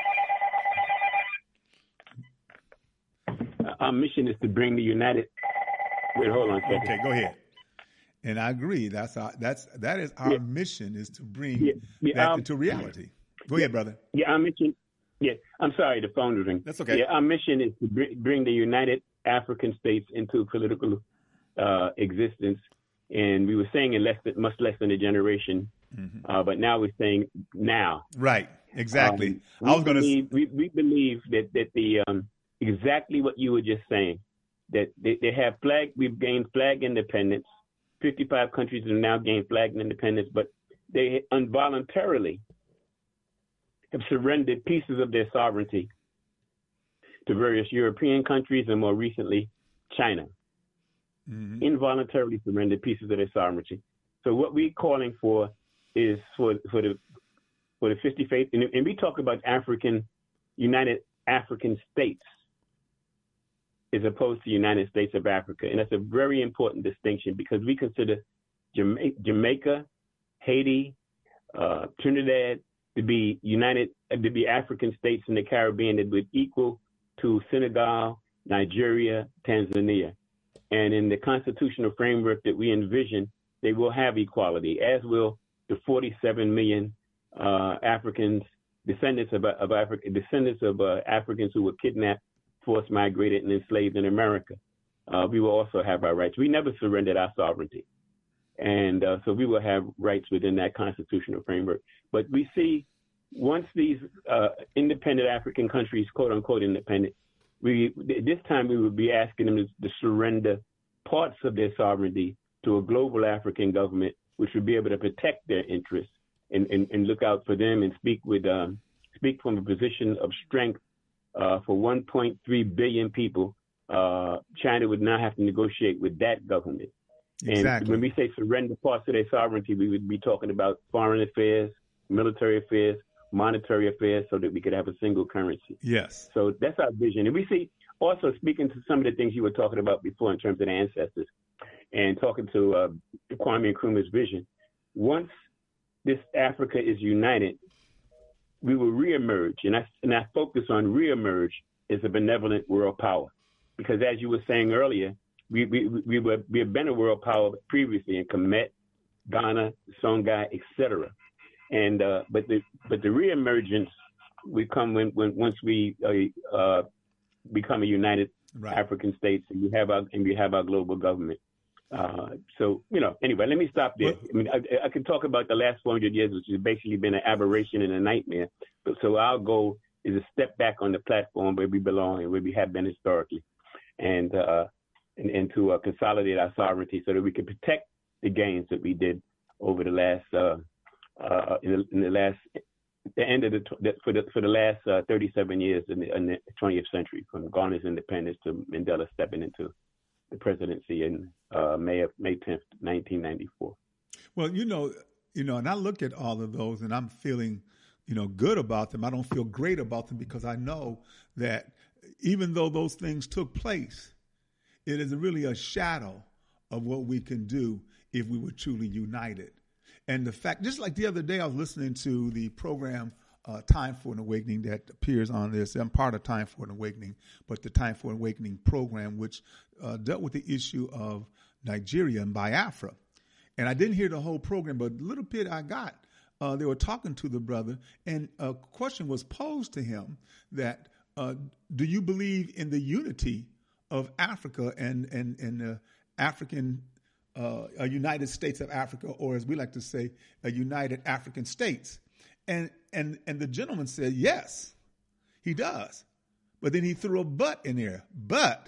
Our mission is to bring the United. Wait, hold on a second. Okay, go ahead. And I agree. That's our, that's that is our Yeah. mission, is to bring Yeah. Yeah, that um, into reality. Go ahead, brother. Yeah, our mission. Yeah, I'm sorry, the phone was ringing. That's okay. Yeah, our mission is to br- bring the United African States into political uh, existence, and we were saying in less than, much less than a generation, mm-hmm. uh, but now we're saying now. Right. Exactly. Um, I was going to. to. We, we believe that that the um, exactly what you were just saying, that they, they have flag. We've gained flag independence. fifty-five countries have now gained flag independence, but they involuntarily have surrendered pieces of their sovereignty to various European countries and more recently China. Mm-hmm. Involuntarily surrendered pieces of their sovereignty. So what we're calling for is for for the for the fifty-fifth, and, and we talk about African United African States as opposed to United States of Africa, and that's a very important distinction because we consider Jama- Jamaica, Haiti, uh, Trinidad to be United to be African states in the Caribbean that would equal to Senegal, Nigeria, Tanzania. And in the constitutional framework that we envision, they will have equality, as will the forty-seven million uh, Africans, descendants of, of Africa, descendants of uh, Africans who were kidnapped, forced migrated, and enslaved in America. Uh, we will also have our rights. We never surrendered our sovereignty. And uh, so we will have rights within that constitutional framework. But we see once these uh, independent African countries, quote unquote, independent, we this time we would be asking them to, to surrender parts of their sovereignty to a global African government, which would be able to protect their interests and, and, and look out for them and speak with um, speak from a position of strength uh, for one point three billion people. Uh, China would not have to negotiate with that government. Exactly. And when we say surrender parts of their sovereignty, we would be talking about foreign affairs, military affairs, monetary affairs, so that we could have a single currency. Yes. So that's our vision. And we see also, speaking to some of the things you were talking about before in terms of the ancestors and talking to uh, Kwame Nkrumah's vision, once this Africa is united, we will reemerge. And I, and I focus on reemerge as a benevolent world power. Because as you were saying earlier, we we we, were, we have been a world power previously in Kemet, Ghana, Songhai, et cetera. And uh, but the but the reemergence we come when, when once we uh, uh, become a united right. African states and we have our and we have our global government. Uh, so you know, anyway, let me stop there. I mean, I, I could talk about the last four hundred years, which has basically been an aberration and a nightmare. But, so our goal is to step back on the platform where we belong and where we have been historically, and uh, and, and to uh, consolidate our sovereignty so that we can protect the gains that we did over the last. Uh, Uh, in, the, in the last, the end of the, for the for the last uh, thirty-seven years in the, in the twentieth century, from Ghana's independence to Mandela stepping into the presidency in uh, May of May tenth, nineteen ninety-four. Well, you know, you know, and I look at all of those, and I'm feeling, you know, good about them. I don't feel great about them because I know that even though those things took place, it is really a shadow of what we can do if we were truly united. And the fact, just like the other day, I was listening to the program uh, Time for an Awakening that appears on this. I'm part of Time for an Awakening, but the Time for an Awakening program, which uh, dealt with the issue of Nigeria and Biafra. And I didn't hear the whole program, but a little bit I got. Uh, they were talking to the brother, and a question was posed to him that, uh, do you believe in the unity of Africa and, and, and the African Uh, a United States of Africa, or as we like to say, a United African States? And and and the gentleman said, yes, he does. But then he threw a but in there. But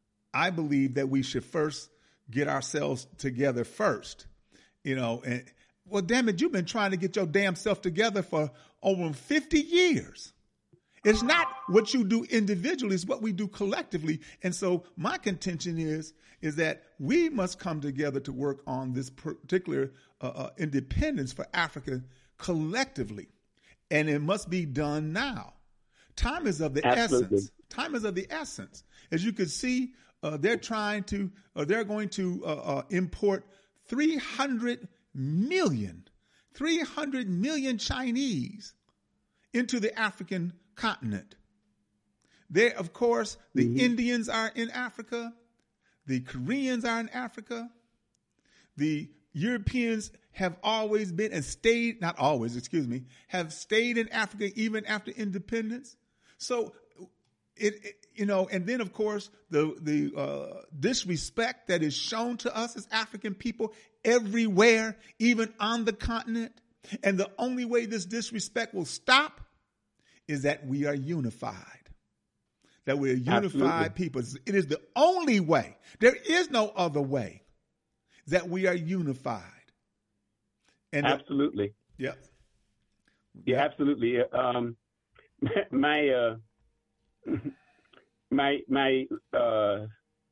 I believe that we should first get ourselves together first. You know, and well, damn it, you've been trying to get your damn self together for over fifty years. It's not what you do individually, it's what we do collectively. And so my contention is, is that we must come together to work on this particular uh, uh, independence for Africa collectively. And it must be done now. Time is of the Absolutely. essence. Time is of the essence. As you can see, uh, they're trying to, uh, they're going to uh, uh, import three hundred million, three hundred million Chinese into the African continent. There, of course, the mm-hmm. Indians are in Africa. The Koreans are in Africa. The Europeans have always been and stayed, not always, excuse me, have stayed in Africa even after independence. So, it, it you know, and then, of course, the, the uh, disrespect that is shown to us as African people everywhere, even on the continent. And the only way this disrespect will stop is that we are unified. That we're a unified Absolutely. people. It is the only way. There is no other way that we are unified. And Absolutely. The, yeah. Yeah, absolutely. Um, my, uh, my, my, uh,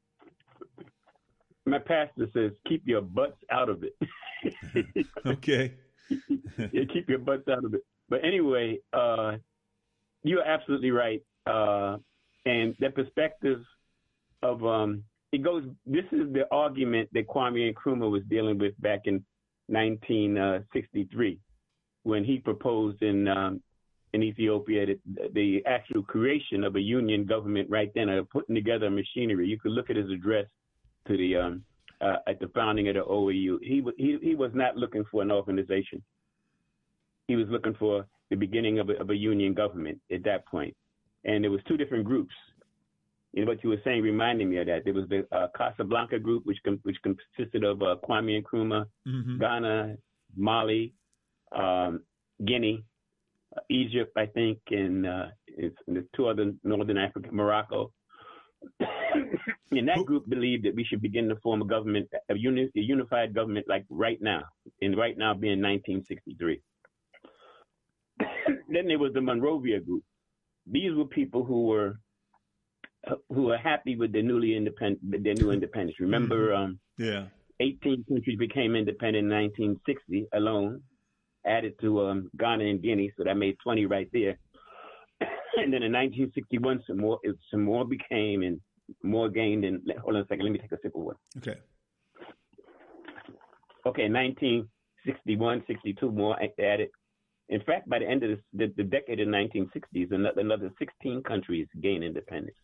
my pastor says, keep your butts out of it. Okay. Yeah, keep your butts out of it. But anyway, uh, you're absolutely right. Uh, and the perspective of, um, it goes, this is the argument that Kwame Nkrumah was dealing with back in nineteen sixty-three, when he proposed in, um, in Ethiopia that the actual creation of a union government right then, or putting together machinery. You could look at his address to the, um, uh, at the founding of the O A U. He, he, he was not looking for an organization. He was looking for the beginning of a, of a union government at that point. And there was two different groups. You know, what you were saying reminded me of that. There was the uh, Casablanca group, which com- which consisted of uh, Kwame Nkrumah, mm-hmm. Ghana, Mali, um, Guinea, uh, Egypt, I think, and, uh, it's, and the two other Northern Africa, Morocco. And that group believed that we should begin to form a government, a, uni- a unified government, like right now, and right now being nineteen sixty-three. Then there was the Monrovia group. These were people who were who were happy with their newly independent, their new independence. Remember, mm-hmm. um, yeah, eighteen countries became independent in nineteen sixty alone, added to um, Ghana and Guinea, so that made twenty right there. And then in nineteen sixty-one, some more, some more became and more gained. And hold on a second, let me take a sip of water. Okay. Okay, nineteen sixty-one, sixty-two more added. In fact, by the end of this, the, the decade of nineteen sixties, another, another sixteen countries gained independence.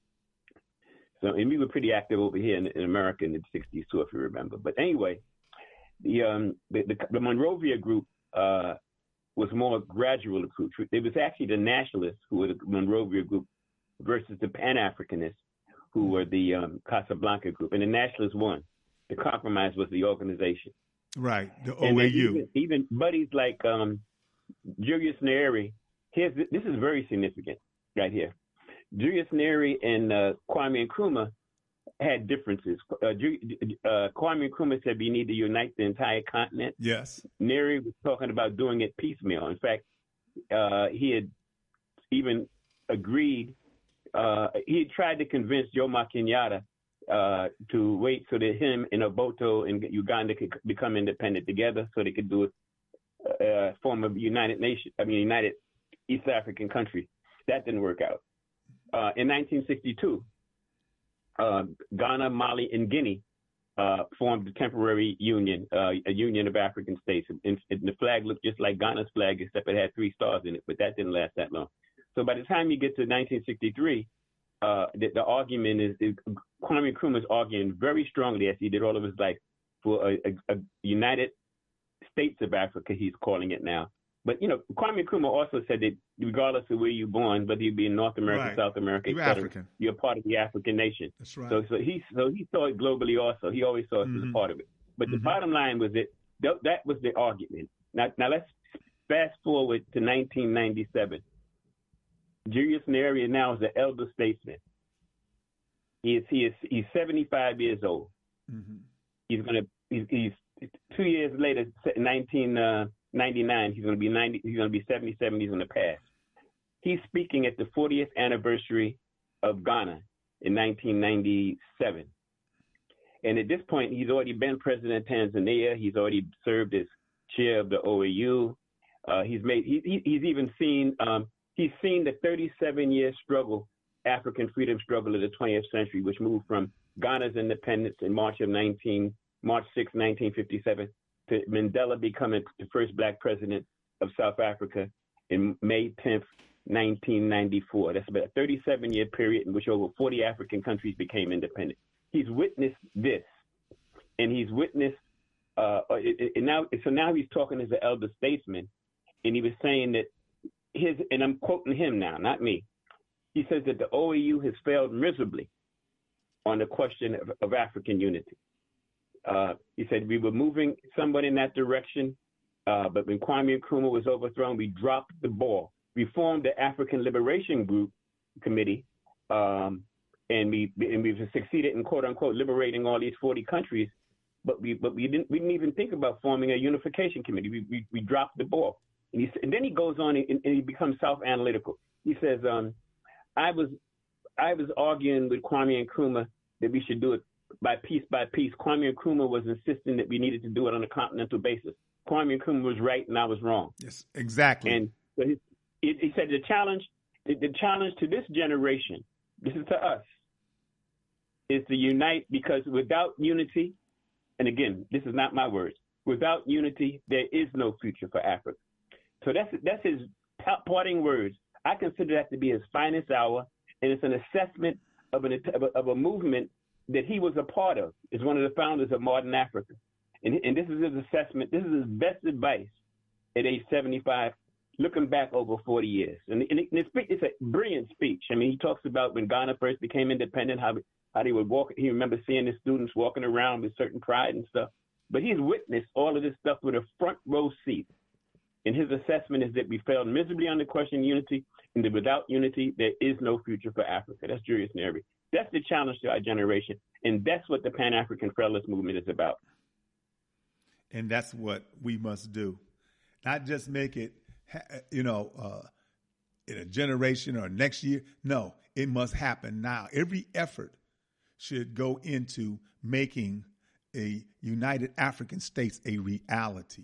So, and we were pretty active over here in, in America in the sixties too, if you remember. But anyway, the um, the, the, the Monrovia group uh, was more gradual approach. It was actually the nationalists who were the Monrovia group versus the Pan-Africanists who were the um, Casablanca group. And the nationalists won. The compromise was the organization. Right, the O A U. Even, even buddies like um, Julius Nyerere, here's, this is very significant right here. Julius Nyerere and uh, Kwame Nkrumah had differences. Uh, uh, Kwame Nkrumah said we need to unite the entire continent. Yes. Nyerere was talking about doing it piecemeal. In fact, uh, he had even agreed, uh, he had tried to convince Jomo Kenyatta uh, to wait so that him and Obote and Uganda could become independent together so they could do a uh, form of United Nation, I mean, United East African country. That didn't work out. Uh, in nineteen sixty-two, uh, Ghana, Mali, and Guinea uh, formed a temporary union, uh, a union of African states. And, and the flag looked just like Ghana's flag, except it had three stars in it, but that didn't last that long. So by the time you get to nineteen sixty-three, uh, the, the argument is, is Kwame Nkrumah is arguing very strongly, as he did all of his life, for a, a, a United States of Africa, he's calling it now. But, you know, Kwame Nkrumah also said that regardless of where you're born, whether you be in North America, right. South America, you're et cetera, African. You're part of the African nation. That's right. So, so he so he saw it globally also. He always saw us mm-hmm. as a part of it. But mm-hmm. the bottom line was that th- that was the argument. Now, now let's fast forward to nineteen ninety-seven. Julius Nyerere now is an elder statesman. He is he is he's seventy-five years old. Mm-hmm. He's gonna he's, he's two years later, nineteen ninety-nine. He's gonna be ninety. He's gonna be seventy-seven. He's gonna pass. He's speaking at the fortieth anniversary of Ghana in nineteen ninety-seven. And at this point, he's already been president of Tanzania. He's already served as chair of the O A U. Uh, he's made. He, he, he's even seen. Um, he's seen the thirty-seven year struggle, African freedom struggle of the twentieth century, which moved from Ghana's independence in March of nineteen March sixth, nineteen fifty-seven, to Mandela becoming the first black president of South Africa, in May tenth, nineteen ninety-four. That's about a thirty-seven year period in which over forty African countries became independent. He's witnessed this, and he's witnessed, uh, and now, so now he's talking as an elder statesman, and he was saying that his, and I'm quoting him now, not me. He says that the O A U has failed miserably on the question of, of African unity. Uh, he said we were moving somewhat in that direction, uh, but when Kwame Nkrumah was overthrown, we dropped the ball. We formed the African Liberation Group Committee, um, and we and we've succeeded in quote unquote liberating all these forty countries, but we but we didn't we didn't even think about forming a unification committee. We we, we dropped the ball, and, he, and then he goes on and, and he becomes self-analytical. He says, um, "I was I was arguing with Kwame Nkrumah that we should do it by piece by piece. Kwame Nkrumah was insisting that we needed to do it on a continental basis. Kwame Nkrumah was right and I was wrong." Yes, exactly. And so he, he said the challenge, the challenge to this generation, this is to us, is to unite, because without unity, and again, this is not my words, without unity, there is no future for Africa. So that's that's his parting words. I consider that to be his finest hour, and it's an assessment of, an, of, a, of a movement that he was a part of, is one of the founders of modern Africa. And, and this is his assessment. This is his best advice at age seventy-five, looking back over forty years. And, and it, it's a brilliant speech. I mean, he talks about when Ghana first became independent, how, how they would walk. He remembers seeing his students walking around with certain pride and stuff. But he's witnessed all of this stuff with a front row seat. And his assessment is that we failed miserably on the question of unity, and that without unity, there is no future for Africa. That's Julius Nyerere. That's the challenge to our generation, and that's what the Pan-African Federalist Movement is about. And that's what we must do. Not just make it, you know, uh, in a generation or next year. No, it must happen now. Every effort should go into making a United African States a reality,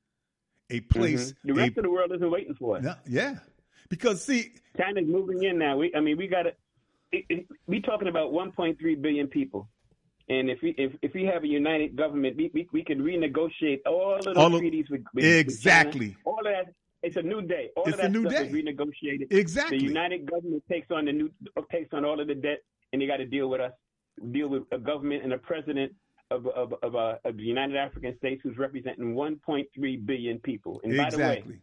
a place. Mm-hmm. The rest a, of the world isn't waiting for it. No, yeah, because see, China's moving in now. We, I mean, we got to. We're talking about one point three billion people, and if we if, if we have a united government, we we, we could renegotiate all of those all of, treaties with, with exactly with China. All of that. It's a new day. All it's of that a new stuff day. is renegotiated. Exactly. The united government takes on the new takes on all of the debt, and they got to deal with us, deal with a government and a president of of of, uh, of the United African States who's representing one point three billion people. And exactly. by the way,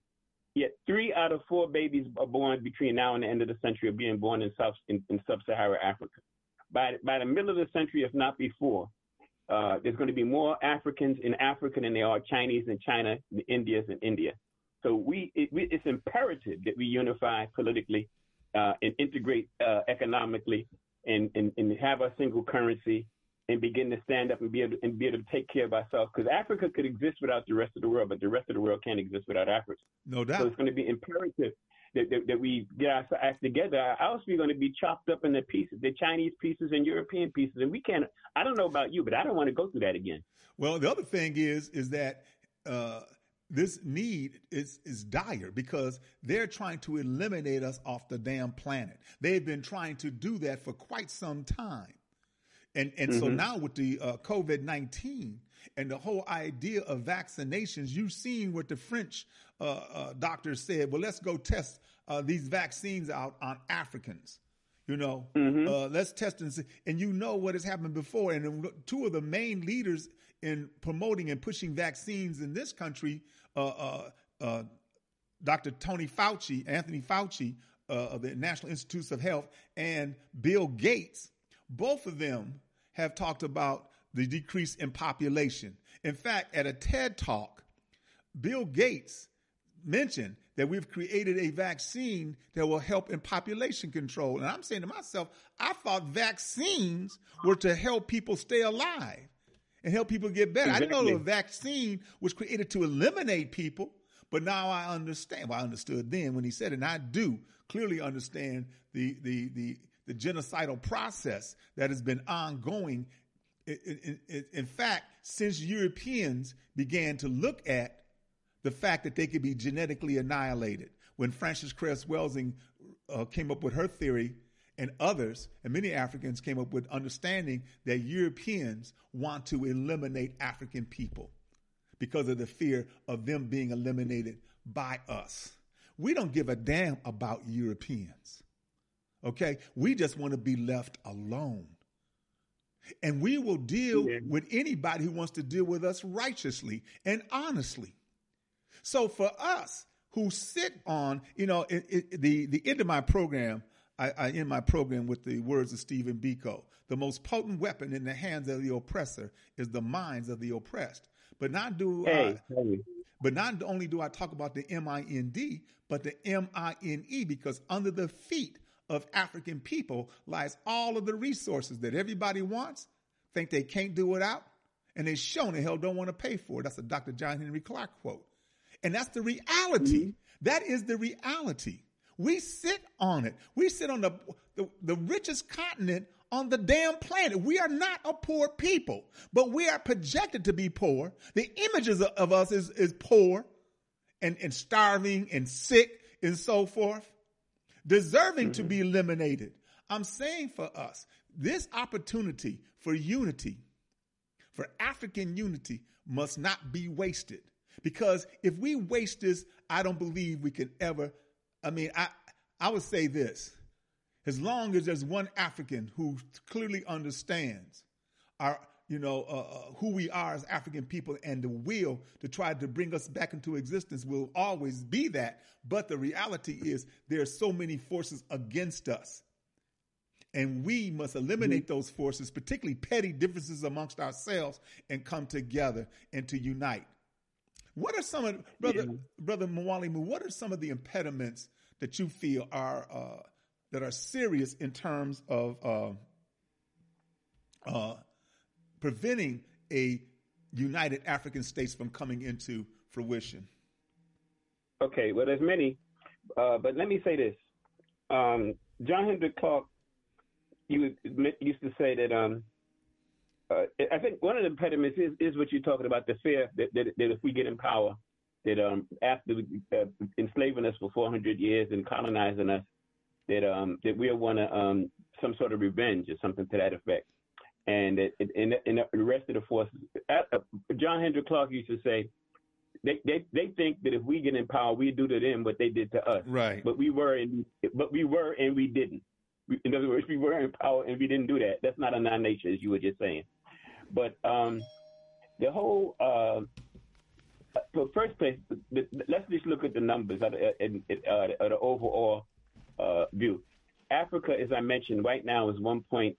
yet three out of four babies are born between now and the end of the century are being born in South in, in sub-Saharan Africa. By by the middle of the century, if not before, uh, there's going to be more Africans in Africa than there are Chinese in China, the Indians in India. So we, it, we it's imperative that we unify politically uh, and integrate uh, economically and, and and have a single currency and begin to stand up and be able to, and be able to take care of ourselves. Because Africa could exist without the rest of the world, but the rest of the world can't exist without Africa. No doubt. So it's going to be imperative that, that, that we get our act together. Else we're going to be chopped up into pieces, the Chinese pieces and European pieces. And we can't, I don't know about you, but I don't want to go through that again. Well, the other thing is, is that uh, this need is, is dire because they're trying to eliminate us off the damn planet. They've been trying to do that for quite some time. And and mm-hmm. so now with the uh, COVID nineteen and the whole idea of vaccinations, you've seen what the French uh, uh, doctors said, well, let's go test uh, these vaccines out on Africans. You know, mm-hmm. uh, let's test and see. And you know what has happened before. And two of the main leaders in promoting and pushing vaccines in this country, uh, uh, uh, Doctor Tony Fauci, Anthony Fauci uh, of the National Institutes of Health, and Bill Gates, both of them have talked about the decrease in population. In fact, at a TED Talk, Bill Gates mentioned that we've created a vaccine that will help in population control. And I'm saying to myself, I thought vaccines were to help people stay alive and help people get better. Exactly. I didn't know the vaccine was created to eliminate people, but now I understand. Well, I understood then when he said it, and I do clearly understand the the the the genocidal process that has been ongoing. In, in, in fact, since Europeans began to look at the fact that they could be genetically annihilated, when Frances Cress Welsing uh, came up with her theory, and others, and many Africans came up with understanding that Europeans want to eliminate African people because of the fear of them being eliminated by us. we don't give a damn about Europeans. Okay? We just want to be left alone. And we will deal yeah. with anybody who wants to deal with us righteously and honestly. So for us who sit on, you know, it, it, the, the end of my program, I, I end my program with the words of Stephen Biko. The most potent weapon in the hands of the oppressor is the minds of the oppressed. But not do hey, I, hey. But not only do I talk about the M I N D, but the M I N E, because under the feet of African people lies all of the resources that everybody wants, think they can't do without, and they shown the hell don't want to pay for it. That's a Doctor John Henry Clark quote. And that's the reality. Mm-hmm. That is the reality. We sit on it. We sit on the, the, the richest continent on the damn planet. We are not a poor people, but we are projected to be poor. The images of, of us is, is poor and, and starving and sick and so forth, deserving mm-hmm. to be eliminated. I'm saying for us, this opportunity for unity, for African unity, must not be wasted. Because if we waste this, I don't believe we can ever, I mean, I, I would say this. As long as there's one African who clearly understands our, you know, uh, uh, who we are as African people and the will to try to bring us back into existence will always be that. But the reality is there are so many forces against us. And we must eliminate mm-hmm. those forces, particularly petty differences amongst ourselves, and come together and to unite. What are some of, brother, yeah. brother Mwalimu, what are some of the impediments that you feel are, uh, that are serious in terms of uh, uh, preventing a united African states from coming into fruition? Okay, well, there's many, uh, but let me say this. Um, John Henrik Clarke you used to say that um, uh, I think one of the impediments is, is what you're talking about, the fear that, that, that if we get in power, that um, after uh, enslaving us for four hundred years and colonizing us, that um, that we'll want to um, some sort of revenge or something to that effect. And it, it, and, and the rest of the forces, uh, John Henrik Clarke used to say, they, they they think that if we get in power, we do to them what they did to us. Right. But we were and but we were and we didn't. In other words, we were in power and we didn't do that. That's not a non-nature, as you were just saying. But um, the whole, uh, so first place, the, the, let's just look at the numbers of the, uh, the overall uh, view. Africa, as I mentioned, right now is one point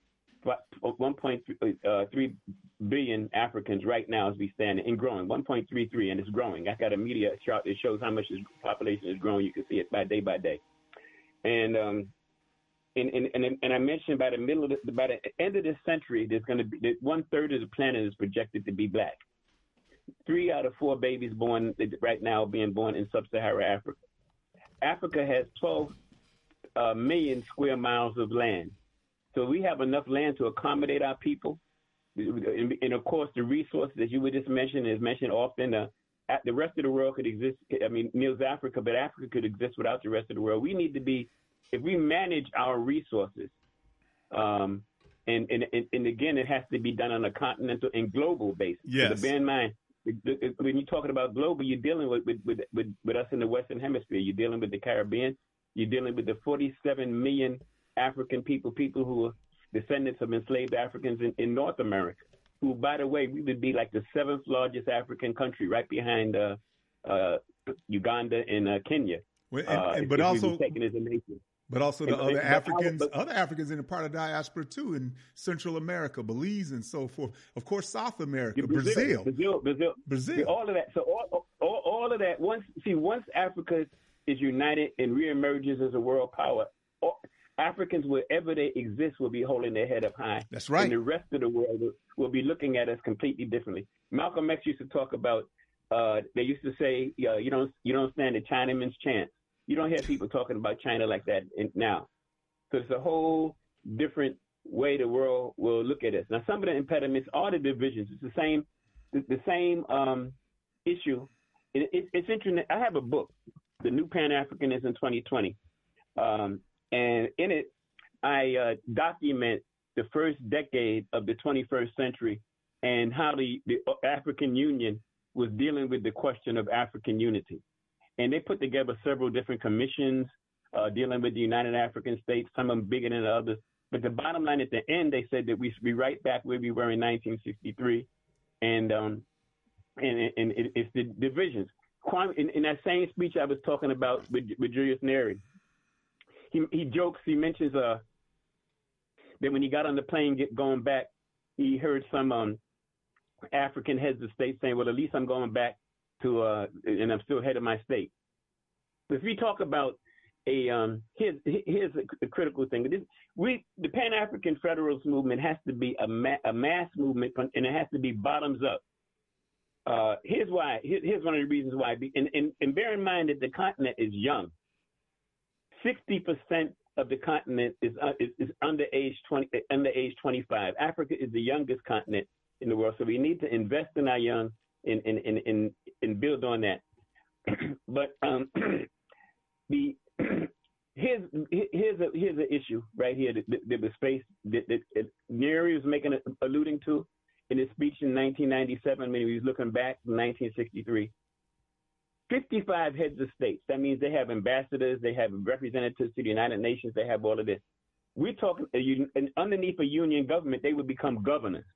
three billion Africans right now as we stand, and growing, one point three three, and it's growing. I got a media chart that shows how much the population is growing. You can see it by day by day. And um, And, and and and I mentioned by the middle of the, by the end of this century, there's going to be one third of the planet is projected to be black. Three out of four babies born right now being born in sub-Saharan Africa. Africa has twelve uh, million square miles of land, so we have enough land to accommodate our people. And, and of course, the resources that you were just mentioning is mentioned often. Uh, the rest of the world could exist. I mean, Neil's Africa, but Africa could exist without the rest of the world. We need to be. If we manage our resources, um, and, and, and again, it has to be done on a continental and global basis. Yes. So bear in mind, when you're talking about global, you're dealing with, with, with, with, with us in the Western Hemisphere. You're dealing with the Caribbean. You're dealing with the forty-seven million African people, people who are descendants of enslaved Africans in, in North America, who, by the way, we would be like the seventh largest African country, right behind uh, uh, Uganda and uh, Kenya. Well, and, and, uh, but also taken as a nation. But also the and, other and, Africans, but, other Africans in the part of diaspora too, in Central America, Belize, and so forth. Of course, South America, Brazil, Brazil, Brazil, Brazil, Brazil. all of that. So all, all, all of that. Once see, once Africa is united and reemerges as a world power, all, Africans, wherever they exist, will be holding their head up high. That's right. And the rest of the world will, will be looking at us completely differently. Malcolm X used to talk about. Uh, they used to say, uh, "You don't, you don't stand a Chinaman's chance." You don't hear people talking about China like that in, now. So it's a whole different way the world will look at us. Now, some of the impediments are the divisions. It's the same, the, the same um, issue. It, it, it's interesting. I have a book, The New Pan-Africanism twenty twenty. Um, and in it, I uh, document the first decade of the twenty-first century and how the, the African Union was dealing with the question of African unity. and they put together several different commissions uh, dealing with the United African States, some of them bigger than others. But the bottom line at the end, they said that we should be right back where we were in nineteen sixty-three, and um, and, and it, it's the divisions. Kwame, in, in that same speech I was talking about with, with Julius Nyerere, he he jokes, he mentions uh that when he got on the plane get, going back, he heard some um, African heads of state saying, well, at least I'm going back to, uh, and I'm still head of my state. But if we talk about a, um, here's, here's a, a critical thing. This, we, the Pan-African Federalist movement has to be a, ma- a mass movement, and it has to be bottoms up. Uh, here's why, here, here's one of the reasons why, and, and, and bear in mind that the continent is young. sixty percent of the continent is, uh, is, is under age twenty, under age twenty-five. Africa is the youngest continent in the world, so we need to invest in our young and and and and, and build on that. But um, the here's here's a here's an issue right here that, that was faced that, that, that Nyerere was making a, alluding to in his speech in nineteen ninety-seven when he was looking back from nineteen sixty-three. fifty-five heads of states. That means they have ambassadors, they have representatives to the United Nations, they have all of this. We're talking uh, underneath a union government, they would become governors,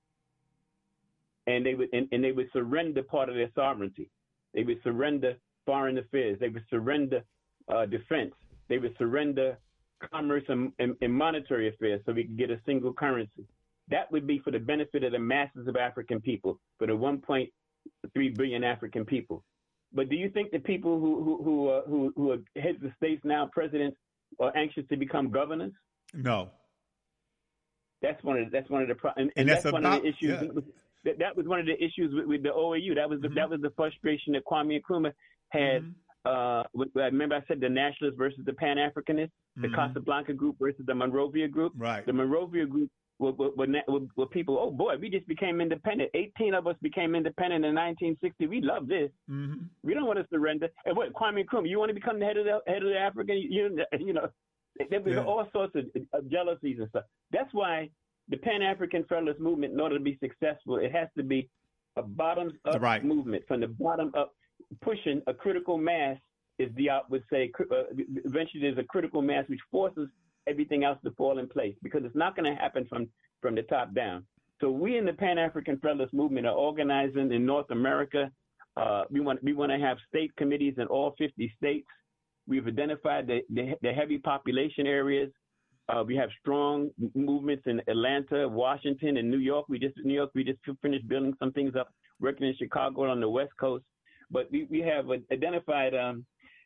and they would and, and they would surrender part of their sovereignty. They would surrender foreign affairs. They would surrender uh, defense. They would surrender commerce and, and, and monetary affairs, so we could get a single currency. That would be for the benefit of the masses of African people, for the one point three billion African people. But do you think the people who who who, uh, who who are heads of states now, presidents, are anxious to become governors? No. That's one of the, that's one of the pro- and, and, and that's, that's about, one of the issues. Yeah. That, was, that, that was one of the issues with, with the O A U. That was the, mm-hmm. that was the frustration that Kwame Nkrumah had. Mm-hmm. Uh, with, I remember I said the Nationalists versus the Pan Africanists, mm-hmm. the Casablanca group versus the Monrovia group. Right. The Monrovia group were, were, were, were people. Oh boy, we just became independent. Eighteen of us became independent in nineteen sixty. We love this. Mm-hmm. We don't want to surrender. And what, Kwame Nkrumah, you want to become the head of the head of the African? You, you know, there was yeah. all sorts of, of jealousies and stuff. That's why the Pan African Federalist movement, in order to be successful, it has to be a bottoms up right. movement from the bottom up, pushing a critical mass. Is the I would say uh, eventually there's a critical mass which forces everything else to fall in place, because it's not going to happen from, from the top down. So we in the Pan-African Federalist movement are organizing in North America. Uh, we want we want to have state committees in all fifty states. We've identified the, the, the heavy population areas. Uh, we have strong movements in Atlanta, Washington, and New York. We just New York. We just finished building some things up, working in Chicago on the West Coast. But we, we have identified um,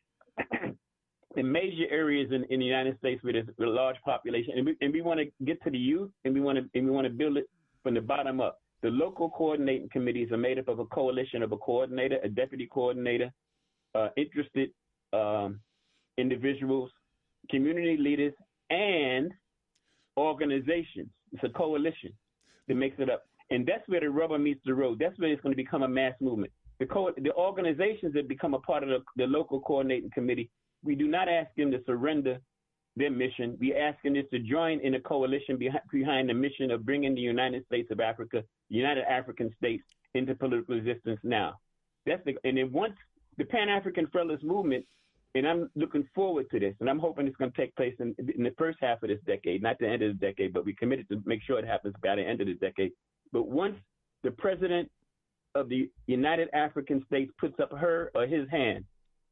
the major areas in, in the United States where there's a large population, and we, and we want to get to the youth, and we want to and we want to build it from the bottom up. The local coordinating committees are made up of a coalition of a coordinator, a deputy coordinator, uh, interested um, individuals, community leaders, and organizations. It's a coalition that makes it up, and that's where the rubber meets the road. That's where it's going to become a mass movement. The, co- the organizations that become a part of the, the local coordinating committee, we do not ask them to surrender their mission. We ask them to join in a coalition behind, behind the mission of bringing the United States of Africa, the United African States, into political existence now. That's the, and then once the Pan-African Federalist movement, and I'm looking forward to this, and I'm hoping it's going to take place in, in the first half of this decade, not the end of the decade, but we committed to make sure it happens by the end of the decade. But once the president of the United African States puts up her or his hand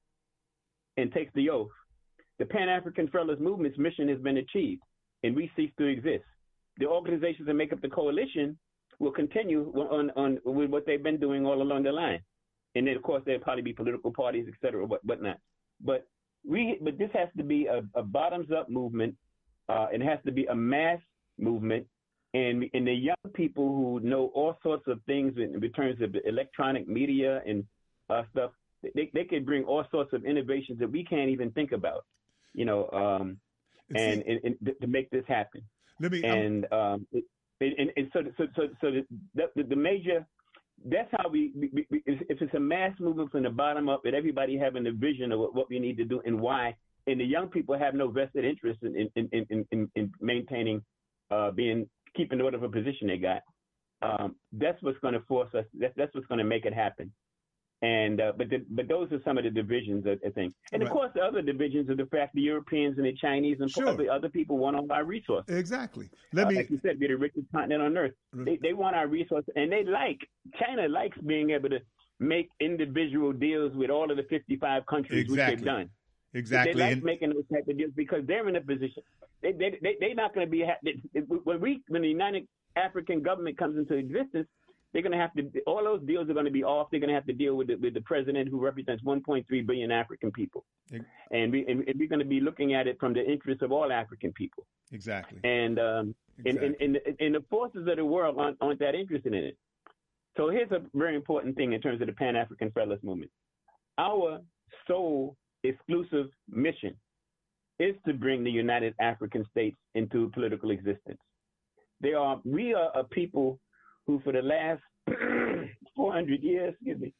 and takes the oath, the Pan-African Federalist movement's mission has been achieved, and we cease to exist. The organizations that make up the coalition will continue on, on with what they've been doing all along the line. And then, of course, there'll probably be political parties, et cetera, what, whatnot. But we, but this has to be a, a bottoms-up movement. Uh, it has to be a mass movement. And, and the young people who know all sorts of things in, in terms of electronic media and uh, stuff, they, they could bring all sorts of innovations that we can't even think about, you know, um, and, and, and to make this happen. Let me, and, um, it, and, and so, so, so, so the, the, the major, that's how we, we, we, if it's a mass movement from the bottom up, and everybody having a vision of what, what we need to do and why, and the young people have no vested interest in, in, in, in, in, in maintaining, uh, being, keeping whatever position they got. Um, that's what's going to force us. That's, that's what's going to make it happen. And uh, but the, but those are some of the divisions, I, I think. And, right. of course, the other divisions are the fact the Europeans and the Chinese and sure. probably other people want all our resources. Exactly. Let uh, me, like you said, we're the richest continent on earth. They, they want our resources, and they like, China likes being able to make individual deals with all of the fifty-five countries, exactly. which they've done. Exactly. They like and, making those type of deals because they're in a position. They they they they're not going to be they, when we when the United African government comes into existence, they're going to have to all those deals are going to be off. They're going to have to deal with the, with the president who represents one point three billion African people, and we and we're going to be looking at it from the interest of all African people. Exactly. And um exactly. and, and, and and the forces of the world aren't, aren't that interested in it. So here's a very important thing in terms of the Pan-African Federalist Movement. Our sole exclusive mission is to bring the United African States into political existence. They are, we are a people who for the last four hundred years, excuse me,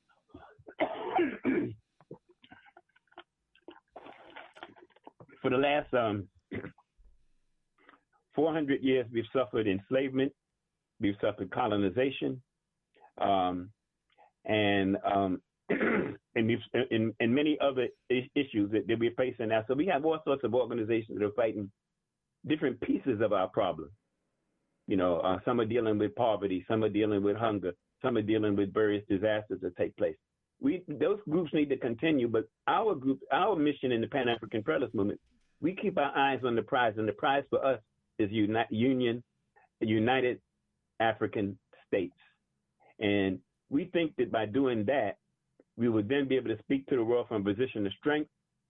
for the last um, four hundred years, we've suffered enslavement, we've suffered colonization, um, and um, and, we've, and, and many other issues that, that we're facing now. So we have all sorts of organizations that are fighting different pieces of our problem. You know, uh, some are dealing with poverty, some are dealing with hunger, some are dealing with various disasters that take place. We those groups need to continue, but our group, our mission in the Pan-African Federalist Movement, we keep our eyes on the prize, and the prize for us is uni- Union, United African States. And we think that by doing that, we would then be able to speak to the world from a position of strength,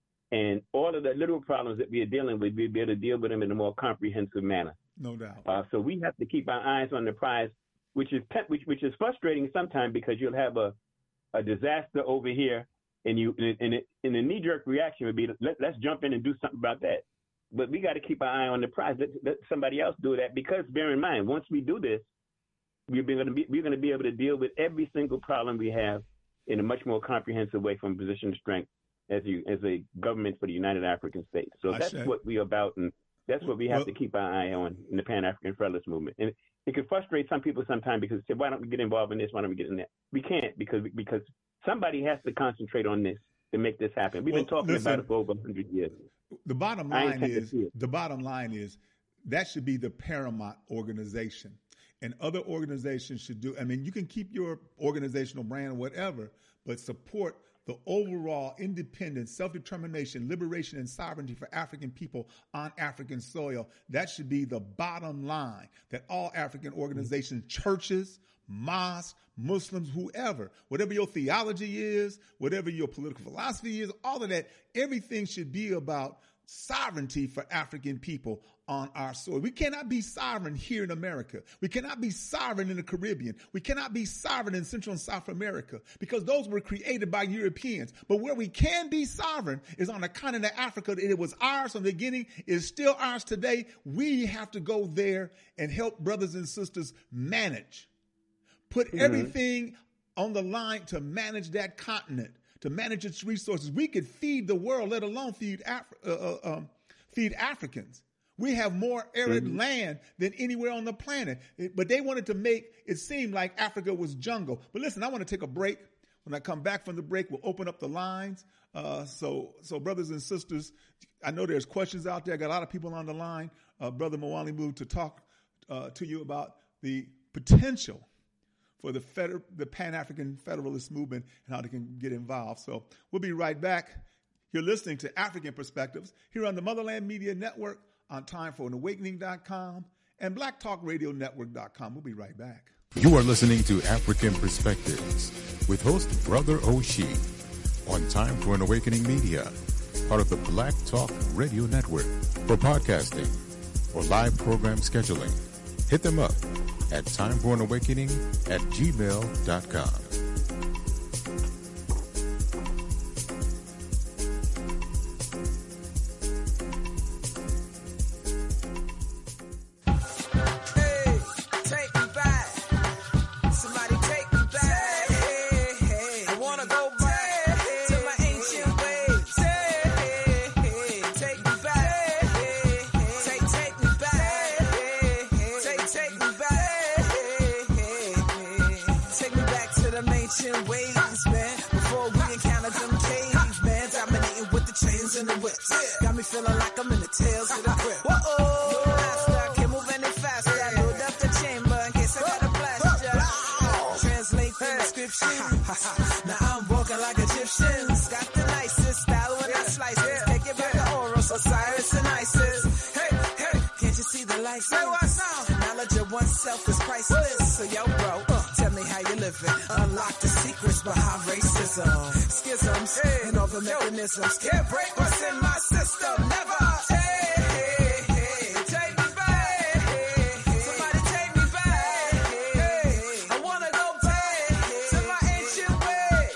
and all of the little problems that we are dealing with, we'll be able to deal with them in a more comprehensive manner. No doubt. Uh, so we have to keep our eyes on the prize, which is te- which, which is frustrating sometimes because you'll have a, a disaster over here, and you and, it, and the knee-jerk reaction would be, Let, let's jump in and do something about that. But we got to keep our eye on the prize. Let, let somebody else do that, because bear in mind, once we do this, we're going to be we're going to be able to deal with every single problem we have in a much more comprehensive way from a position of strength as you as a government for the United African States. So I that's say. what we're about, and that's what we have well, to keep our eye on in the Pan-African Federalist Movement. And it can frustrate some people sometimes because they say, why don't we get involved in this? Why don't we get in that? We can't because because somebody has to concentrate on this to make this happen. We've well, been talking listen, about it for over one hundred years. The bottom line is the bottom line is that should be the paramount organization. And other organizations should do, I mean, you can keep your organizational brand, whatever, but support the overall independence, self-determination, liberation, and sovereignty for African people on African soil. That should be the bottom line, that all African organizations, churches, mosques, Muslims, whoever, whatever your theology is, whatever your political philosophy is, all of that, everything should be about sovereignty for African people on our soil. We cannot be sovereign here in America. We cannot be sovereign in the Caribbean. We cannot be sovereign in Central and South America because those were created by Europeans. But where we can be sovereign is on the continent of Africa. It was ours from the beginning. It is still ours today. We have to go there and help brothers and sisters manage. Put mm-hmm. everything on the line to manage that continent, to manage its resources. We could feed the world, let alone feed Af- uh, uh, um, feed Africans. We have more arid mm-hmm. land than anywhere on the planet. It, but they wanted to make it seem like Africa was jungle. But listen, I want to take a break. When I come back from the break, we'll open up the lines. Uh, so, so brothers and sisters, I know there's questions out there. I got a lot of people on the line. Uh, Brother Mwalimu, to talk uh, to you about the potential for the feder- the Pan-African Federalist Movement and how they can get involved. So we'll be right back. You're listening to African Perspectives here on the Motherland Media Network, on time for an awakening dot com and black talk radio network dot com. We'll be right back. You are listening to African Perspectives with host Brother Oshie on Time for an Awakening Media, part of the Black Talk Radio Network. For podcasting or live program scheduling, hit them up at time for an awakening at gmail dot com. To the guns and the whips. Got me feeling like I'm in the tails of the grip. Whoa, master, I can't move any faster. I load up the chamber in case I got a blast. Translate the description. Now I'm walking like Egyptians. Got the nicest style when I slice it. Take it back to Horus, Osiris, and Isis. Hey, hey, can't you see the lights? Say what's up? Knowledge of oneself is priceless. So yo, bro, uh, tell me how you living. Unlock the secrets behind racism, schisms, hey, and all the mechanisms. Can't break what's in my system. Never. Hey, hey, take me back. Somebody take me back. Hey, I wanna go back to my ancient ways.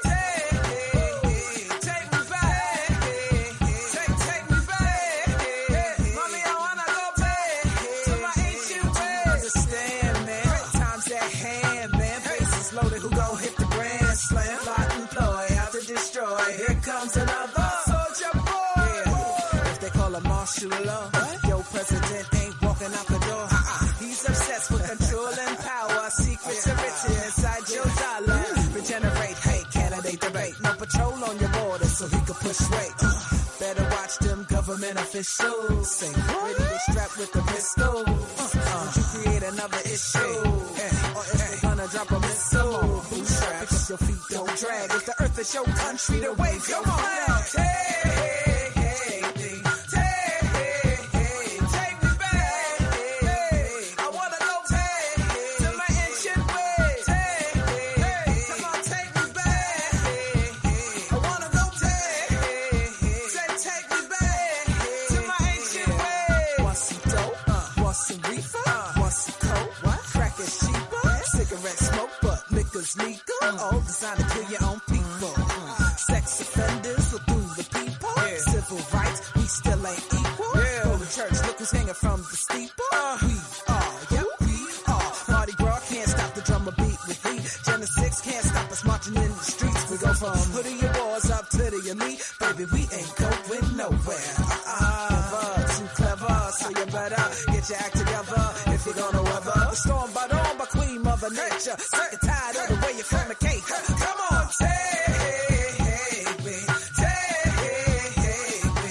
Hey, take me back. Take, take me back. Mommy, I wanna go back to my ancient ways. Understand, man. Times at hand, man. Faces loaded, who gon' hit the grand slam? Plot and ploy, out to destroy. Here comes another soldier boy. Yeah. If they call a martial law, yo, president ain't walking out the door. He's obsessed with control and power. Secrets are written inside your dollar. Regenerate, hey, candidate debate. No patrol on your border so he can push weight. Better watch them government officials. Say, ready to strap with the pistol. Uh, you create another issue. Or if they gonna drop a missile, bootstrap. Because your feet don't drag. If the earth is your country, to wave your flag. Hey, hey, hey, hey, hey, hey, take me back. Hey, I wanna go back to my ancient ways. Hey, hey, come on, take me back. I wanna go back. Say, take me back to my ancient ways. Want some dope? Uh, want some reefer? Uh, want some coke? What? Crack is cheaper. Cigarette smoke, but liquor's legal. All designed to kill your own people. Sex offenders will do the people. Civil rights, we still ain't equal. Go to church, look who's hanging from the steeple. We are, yep, we are. Mardi Gras can't stop the drummer beat with heat. Genesis can't stop us marching in the streets. We go from hood of your wars up to the elite. Baby, we ain't going nowhere. Uh-uh, never too clever, so you better get your act together if you're gonna weather the storm. But on by Queen Mother Nature, sick and tired of the way you fornicate. Come on, take me, take me,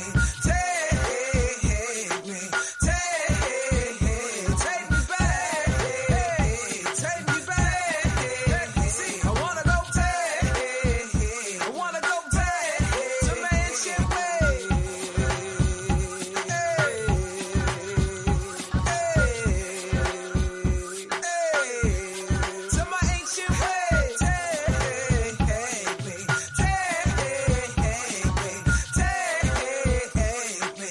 take me, take, take me back, take me back. See, I wanna go back, I wanna go back to my ancient ways. Hey, hey, to my ancient ways. Take me, take me, take me, take me,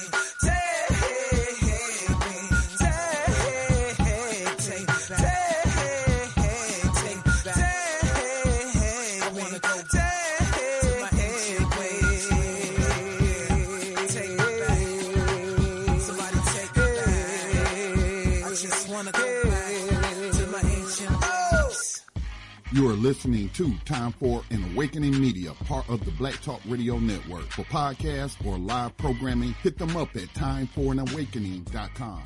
I wanna go back to my ancient ways. Take me back. Somebody take me back. I just wanna go back to my ancient ways. You are listening to Time for an Awakening Media, part of the Black Talk Radio Network. For podcasts or live programming, hit them up at time for an awakening dot com.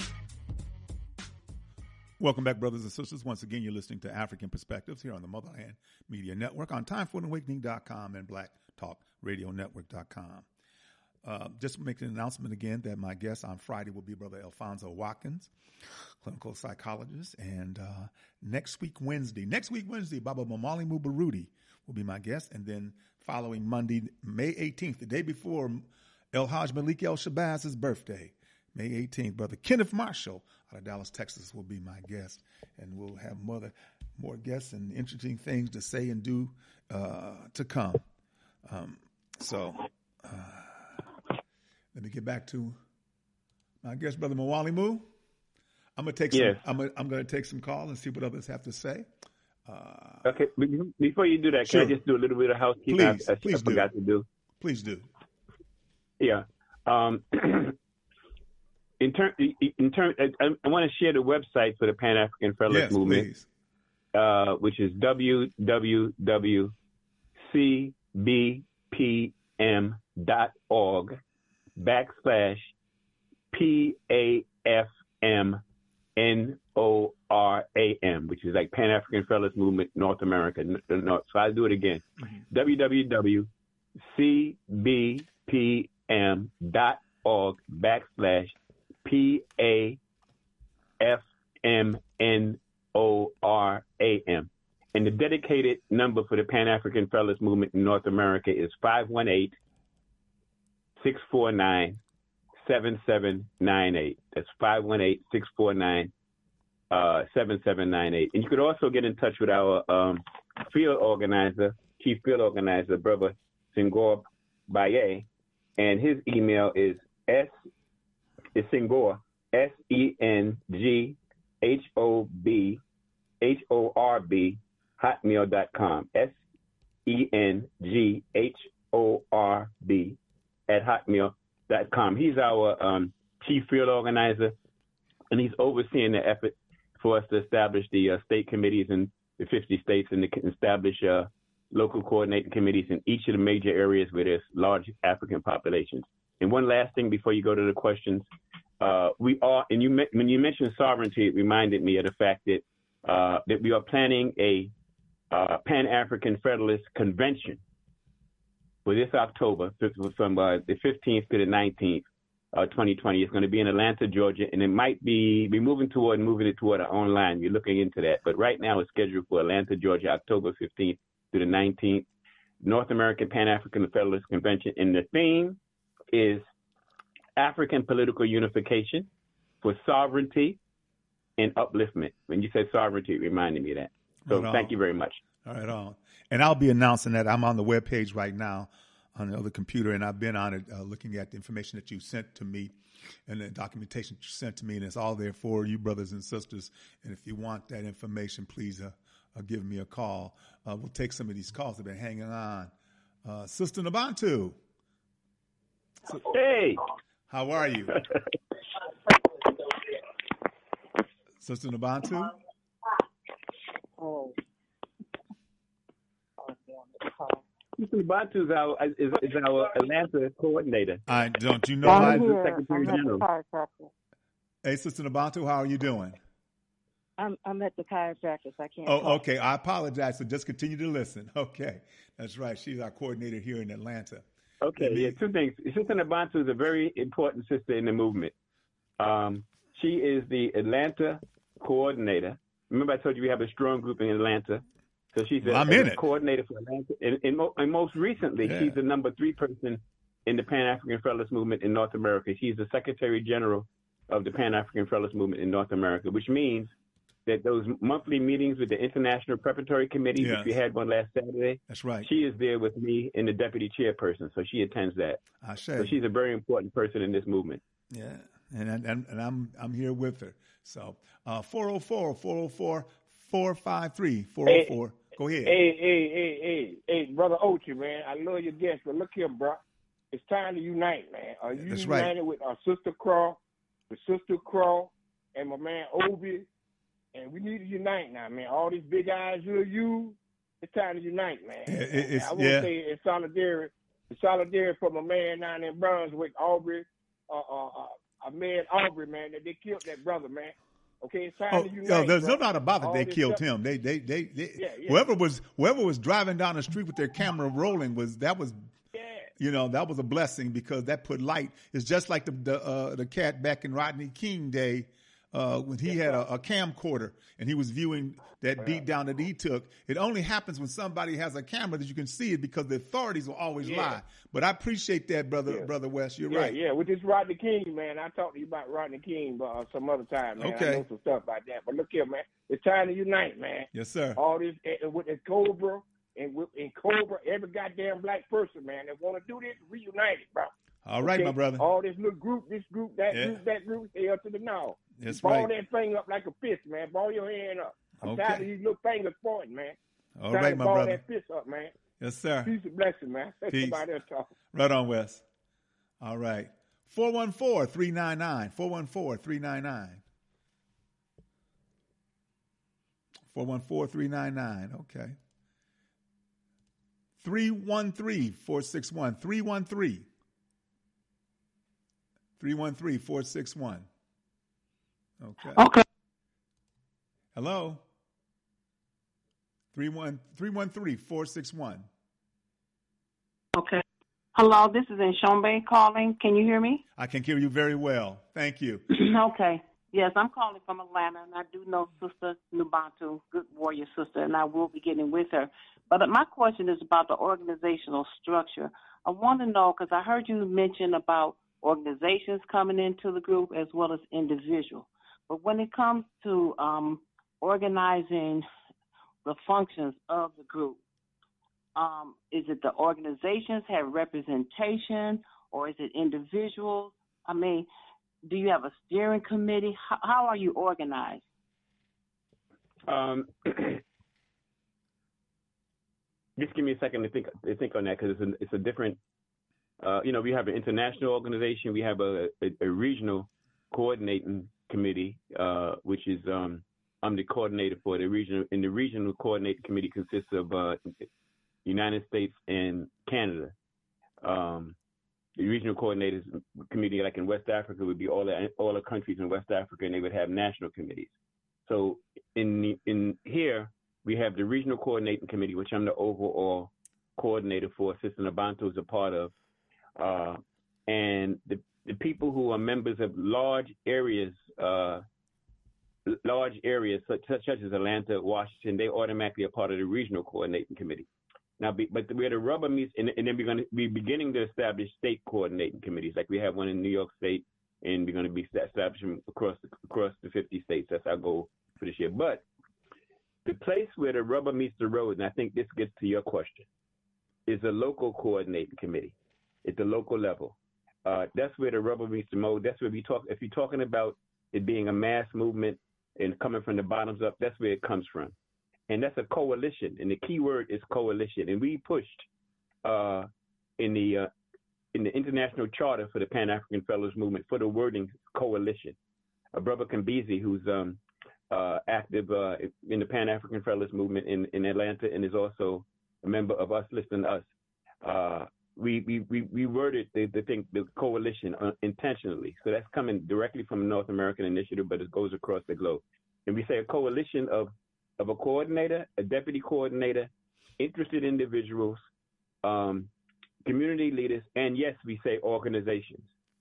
Welcome back, brothers and sisters. Once again, you're listening to African Perspectives here on the Motherland Media Network on time for an awakening dot com and black talk radio network dot com. Uh, just making an announcement again that my guest on Friday will be Brother Alfonso Watkins, clinical psychologist. And uh, next week, Wednesday, next week, Wednesday, Baba Mamalimu Baruti will be my guest. And then following Monday, May eighteenth, the day before El Hajj Malik El Shabaz's birthday, May eighteenth, Brother Kenneth Marshall out of Dallas, Texas will be my guest. And we'll have more, more guests and interesting things to say and do uh, to come. Um, so uh, let me get back to my guest, Brother Mawalimu. I'm gonna take some, yes. I'm gonna, I'm gonna take some calls and see what others have to say. Uh, Okay, before you do that, Sure. can I just do a little bit of housekeeping? Please, I, I, please I forgot do. to do. please do. Yeah. Um, in term, in term, I, I want to share the website for the Pan African Federalist Yes, Movement, please. uh, which is w w w dot c b p m dot org backslash p a f m n o r a m, which is like Pan African Federalist Movement North America. North. So I'll do it again. Mm-hmm. w w w dot c b p m dot org backslash P A F M N O R A M. And the dedicated number for the Pan-African Federalist Movement in North America is five one eight, six four nine, seven seven nine eight. That's five one eight, six four nine, seven seven nine eight. And you could also get in touch with our um, field organizer, chief field organizer, Brother Senghor Baye, and his email is S is Senghor, S E N G H O B H O R B hotmail dot com. S E N G H O R B at hotmail dot com. He's our um, chief field organizer, and he's overseeing the effort for us to establish the uh, state committees in the fifty states and to establish uh, local coordinating committees in each of the major areas where there's large African populations. And one last thing before you go to the questions, uh, we are, and you when you mentioned sovereignty, it reminded me of the fact that uh, that we are planning a uh, Pan-African Federalist Convention for this October, from uh, the fifteenth to the nineteenth, uh, twenty twenty. It's going to be in Atlanta, Georgia, and it might be we're moving toward moving it toward online. We're looking into that, but right now it's scheduled for Atlanta, Georgia, October fifteenth to the nineteenth, North American Pan-African Federalist Convention, and the theme is African political unification for sovereignty and upliftment. When you said sovereignty, it reminded me of that. So right thank you very much. All right, on. And I'll be announcing that. I'm on the webpage right now on the other computer, and I've been on it uh, looking at the information that you sent to me and the documentation you sent to me, and it's all there for you, brothers and sisters. And if you want that information, please uh, uh, give me a call. Uh, we'll take some of these calls that have been hanging on. Uh, Sister Nabantu. So, hey. How are you? Sister Nabantu? Oh. Sister Nabantu is our, is, is our Atlanta coordinator. I don't you know I'm how? here. Secretary I'm at General. the chiropractor. Hey, Sister Nabantu, how are you doing? I'm I'm at the chiropractor, so I can't Oh, talk. okay. I apologize. So just continue to listen. Okay. That's right. She's our coordinator here in Atlanta. Okay, me- yeah, two things. Sister Nabantu is a very important sister in the movement. Um, she is the Atlanta coordinator. Remember I told you we have a strong group in Atlanta. So she's a, Well, I'm a in it. coordinator for Atlanta. And, and, mo- and most recently, Yeah. she's the number three person in the Pan-African Federalist Movement in North America. She's the Secretary General of the Pan-African Federalist Movement in North America, which means that those monthly meetings with the International Preparatory Committee, Yes. which we had one last Saturday, That's right. she is there with me and the deputy chairperson. So she attends that. I So say. she's a very important person in this movement. Yeah. And, and and I'm I'm here with her. So uh four oh four, four oh four, four five three, four oh four. Go ahead. Hey, hey, hey, hey, hey, Brother Ochi, man. I love your guest, but look here, bro. It's time to unite, man. Are you That's right. united with our sister Craw, with Sister Craw, and my man Obi? And we need to unite now, man. All these big eyes, you, you. It's time to unite, man. Yeah, it- it's- I want yeah. to say in solidarity, in solidarity for my man down in Brunswick, Aubrey, uh, uh, uh, uh, man Aubrey, man, that they killed that brother, man. Okay, it's time Oh, to unite. yo, there's bro. no doubt about it. All They this killed stuff- him. They, they, they, they Yeah, yeah. whoever was, whoever was driving down the street with their camera rolling was that was, Yeah. you know, that was a blessing because that put light. It's just like the the, uh, the cat back in Rodney King day uh, when he had a, a camcorder and he was viewing that beat down that he took. It only happens when somebody has a camera that you can see it because the authorities will always Yeah. lie. But I appreciate that, brother, Yeah. brother West. You're Yeah, right. yeah, with this Rodney King, man. I talked to you about Rodney King uh, some other time, man. Okay. I know some stuff about that. But look here, man. It's time to unite, man. Yes, sir. All this uh, with the Cobra and with and Cobra, every goddamn black person, man, that want to do this, reunite it, bro. All right, Okay? my brother. All this little group, this group, that Yeah. group, that group, stay up to the now. That's Ball right. that thing up like a fist, man. Ball your hand up. I'm Okay. tired of these little fingers pointing, man. All Time right, to my ball brother. that fist up, man. Yes, sir. Peace and blessing, man. Let Peace. somebody else talk. Right on, Wes. All right. four one four, three nine nine. four one four, three nine nine. four one four, three nine nine. Okay. three one three, four six one. three one three. three one three, four six one. Okay. Okay. Hello? three one three one three, four six one. Okay. Hello, this is Nshombe calling. Can you hear me? I can hear you very well. Thank you. Okay. Yes, I'm calling from Atlanta, and I do know Sister Nubantu, good warrior sister, and I will be getting with her. But my question is about the organizational structure. I want to know, because I heard you mention about organizations coming into the group as well as individuals. But when it comes to um, organizing the functions of the group, um, is it the organizations have representation, or is it individuals? I mean, do you have a steering committee? How, how are you organized? Um, just give me a second to think to think on that, because it's a, it's a different. Uh, you know, we have an international organization. We have a, a, a regional coordinating committee, uh, which is um, I'm the coordinator for the regional. And the regional coordinating committee consists of uh, United States and Canada. Um, the regional coordinators committee, like in West Africa, would be all the all the countries in West Africa, and they would have national committees. So in in here we have the regional coordinating committee, which I'm the overall coordinator for. Sister Nabantu is a part of, uh, and the the people who are members of large areas, uh, large areas such, such as Atlanta, Washington, they automatically are part of the regional coordinating committee. Now, be, but where the rubber meets, and, and then we're going to be beginning to establish state coordinating committees, like we have one in New York State, and we're going to be establishing across the, across the fifty states. That's our goal for this year. But the place where the rubber meets the road, and I think this gets to your question, is a local coordinating committee at the local level. Uh, that's where the rubber meets the road. That's where we talk. If you're talking about it being a mass movement and coming from the bottoms up, that's where it comes from. And that's a coalition, and the key word is coalition. And we pushed uh, in the uh, in the international charter for the Pan-African Fellows Movement for the wording coalition. A brother Kambizi, who's um, uh, active uh, in the Pan-African Fellows Movement in, in Atlanta, and is also a member of Us Listen to Us. Uh, we, we we we worded the the thing the coalition uh, intentionally, so that's coming directly from the North American Initiative, but it goes across the globe. And we say a coalition of of a coordinator, a deputy coordinator, interested individuals, um, community leaders, and yes, we say organizations.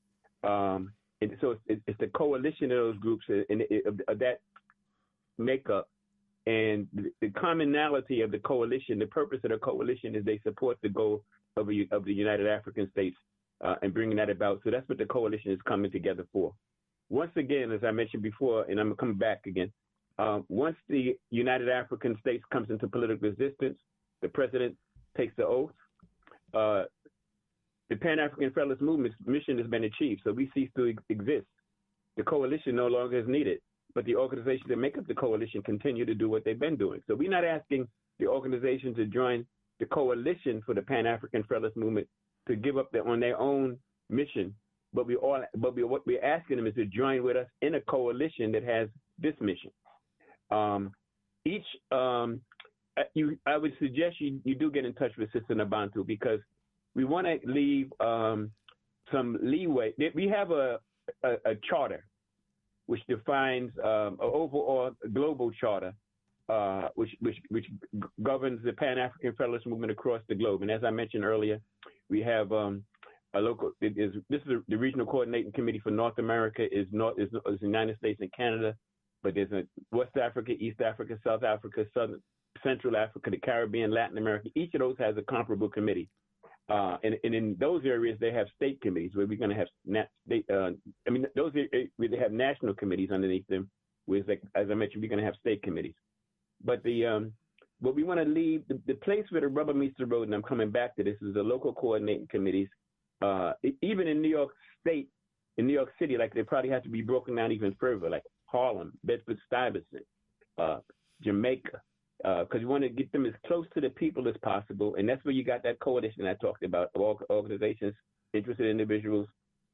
Um, and so it's, it's the coalition of those groups and of, of that makeup, and the, the commonality of the coalition. The purpose of the coalition is they support the goal of, a, of the United African States uh, and bringing that about. So that's what the coalition is coming together for. Once again, as I mentioned before, and I'm gonna come back again. Um, once the United African States comes into political existence, the president takes the oath. Uh, the Pan-African Fellows Movement's mission has been achieved, so we cease to exist. The coalition no longer is needed, but the organizations that make up the coalition continue to do what they've been doing. So we're not asking the organization to join the coalition for the Pan-African Fellows Movement to give up their, on their own mission, but we all, but we, what we're asking them is to join with us in a coalition that has this mission. Um, each, um, you, I would suggest you, you do get in touch with Sister Nabantu, because we want to leave um, some leeway. We have a, a, a charter which defines um, an overall global charter, uh, which, which, which governs the Pan-African Fellows Movement across the globe. And as I mentioned earlier, we have um, a local, it is, this is the Regional Coordinating Committee for North America is, North, is, is the United States and Canada. But there's a West Africa, East Africa, South Africa, Southern, Central Africa, the Caribbean, Latin America. Each of those has a comparable committee. Uh, and, and in those areas, they have state committees where we're going to have, nat- they, uh, I mean, those are, where they have national committees underneath them, where, like, as I mentioned, we're going to have state committees. But the, um, what we want to leave, the, the place where the rubber meets the road, and I'm coming back to this, is the local coordinating committees. Uh, even in New York State, in New York City, like, they probably have to be broken down even further, like Harlem, Bedford-Stuyvesant, uh, Jamaica, because uh, we want to get them as close to the people as possible. And that's where you got that coalition I talked about, of organizations, interested individuals,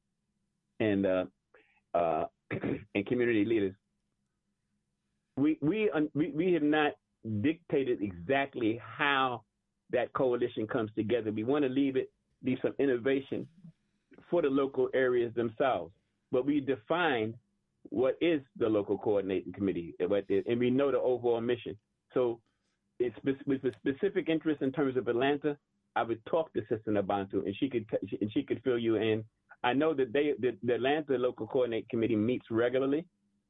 and uh, uh, and community leaders. We we, we we have not dictated exactly how that coalition comes together. We want to leave it, leave some innovation for the local areas themselves. But we define what is the local coordinating committee, and we know the overall mission. So it's with a specific interest in terms of Atlanta, I would talk to Sister Nabantu, and she could and she could fill you in. I know that they the, the Atlanta Local Coordinate Committee meets regularly,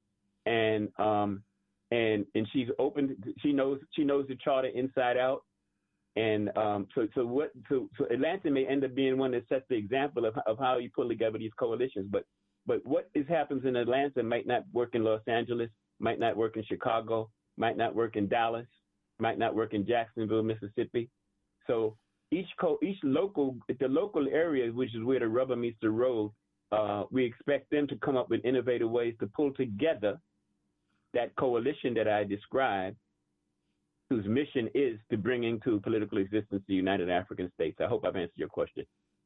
and um and and she's open. She knows she knows the charter inside out, and um so so what so so Atlanta may end up being one that sets the example of of how you pull together these coalitions. But but what is happens in Atlanta might not work in Los Angeles, might not work in Chicago, might not work in Dallas, might not work in Jacksonville, Mississippi. So each co each local the local area, which is where the rubber meets the road, uh, we expect them to come up with innovative ways to pull together that coalition that I described, whose mission is to bring into political existence the United African States. I hope I've answered your question.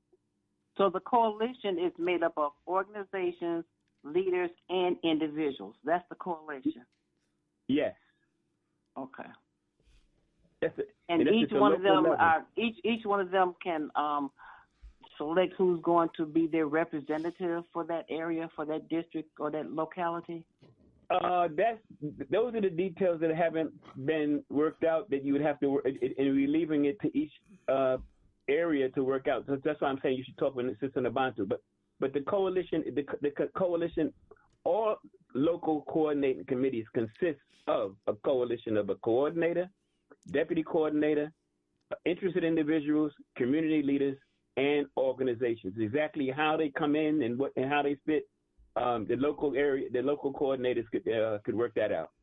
So the coalition is made up of organizations, leaders, and individuals. That's the coalition. Yes. Okay. That's it. And, and each one of them level. are each each one of them can um, select who's going to be their representative for that area, for that district or that locality. Uh, that's those are the details that haven't been worked out that you would have to work, and we're leaving it to each uh, area to work out. So that's why I'm saying you should talk with Sister Nabantu. But but the coalition, the, the coalition, all local coordinating committees consist of a coalition of a coordinator, deputy coordinator, interested individuals, community leaders, and organizations. Exactly how they come in and what and how they fit. Um, the local area, the local coordinators could uh, could work that out.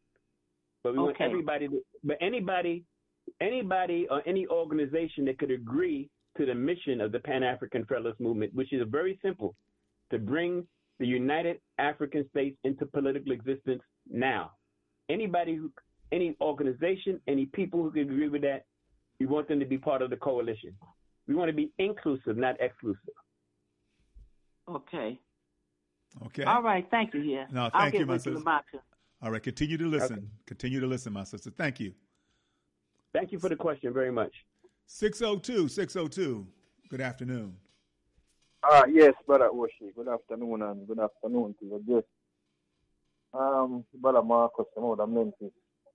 But we okay. want everybody, to, but anybody, anybody or any organization that could agree to the mission of the Pan-African Federalist Movement, which is very simple, to bring the United African States into political existence now. Anybody who, any organization, any people who can agree with that, we want them to be part of the coalition. We want to be inclusive, not exclusive. Okay. Okay. All right. Thank you. Yeah. No, thank I'll you, get my with sister. you about it. All right. Continue to listen. Okay. Continue to listen, my sister. Thank you. Thank you for the question very much. six oh two, six oh two. Good afternoon. Ah, yes, Brother Oshi. Good afternoon and good afternoon to your guest. Um, Brother Marcus from out of Memphis.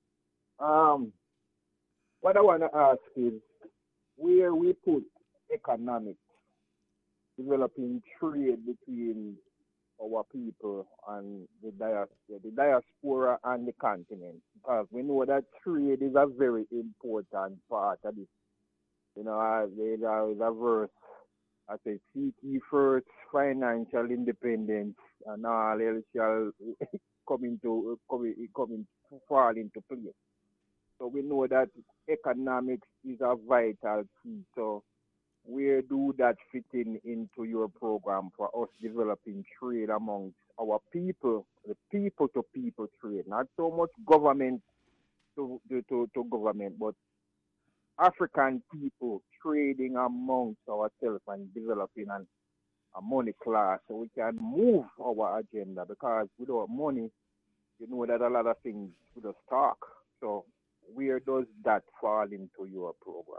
Um, what I want to ask is where we put economics, developing trade between our people and the diaspora, the diaspora and the continent, because we know that trade is a very important part of this. You know, there is a verse I say, seek ye first financial independence, and all else shall come into come, come into, fall into place. So we know that economics is a vital key. So where do that fit in into your program for us developing trade amongst our people, the people to people trade, not so much government to to, to government, but African people trading amongst ourselves and developing an, a money class so we can move our agenda, because without money, you know that a lot of things will just talk. So where does that fall into your program?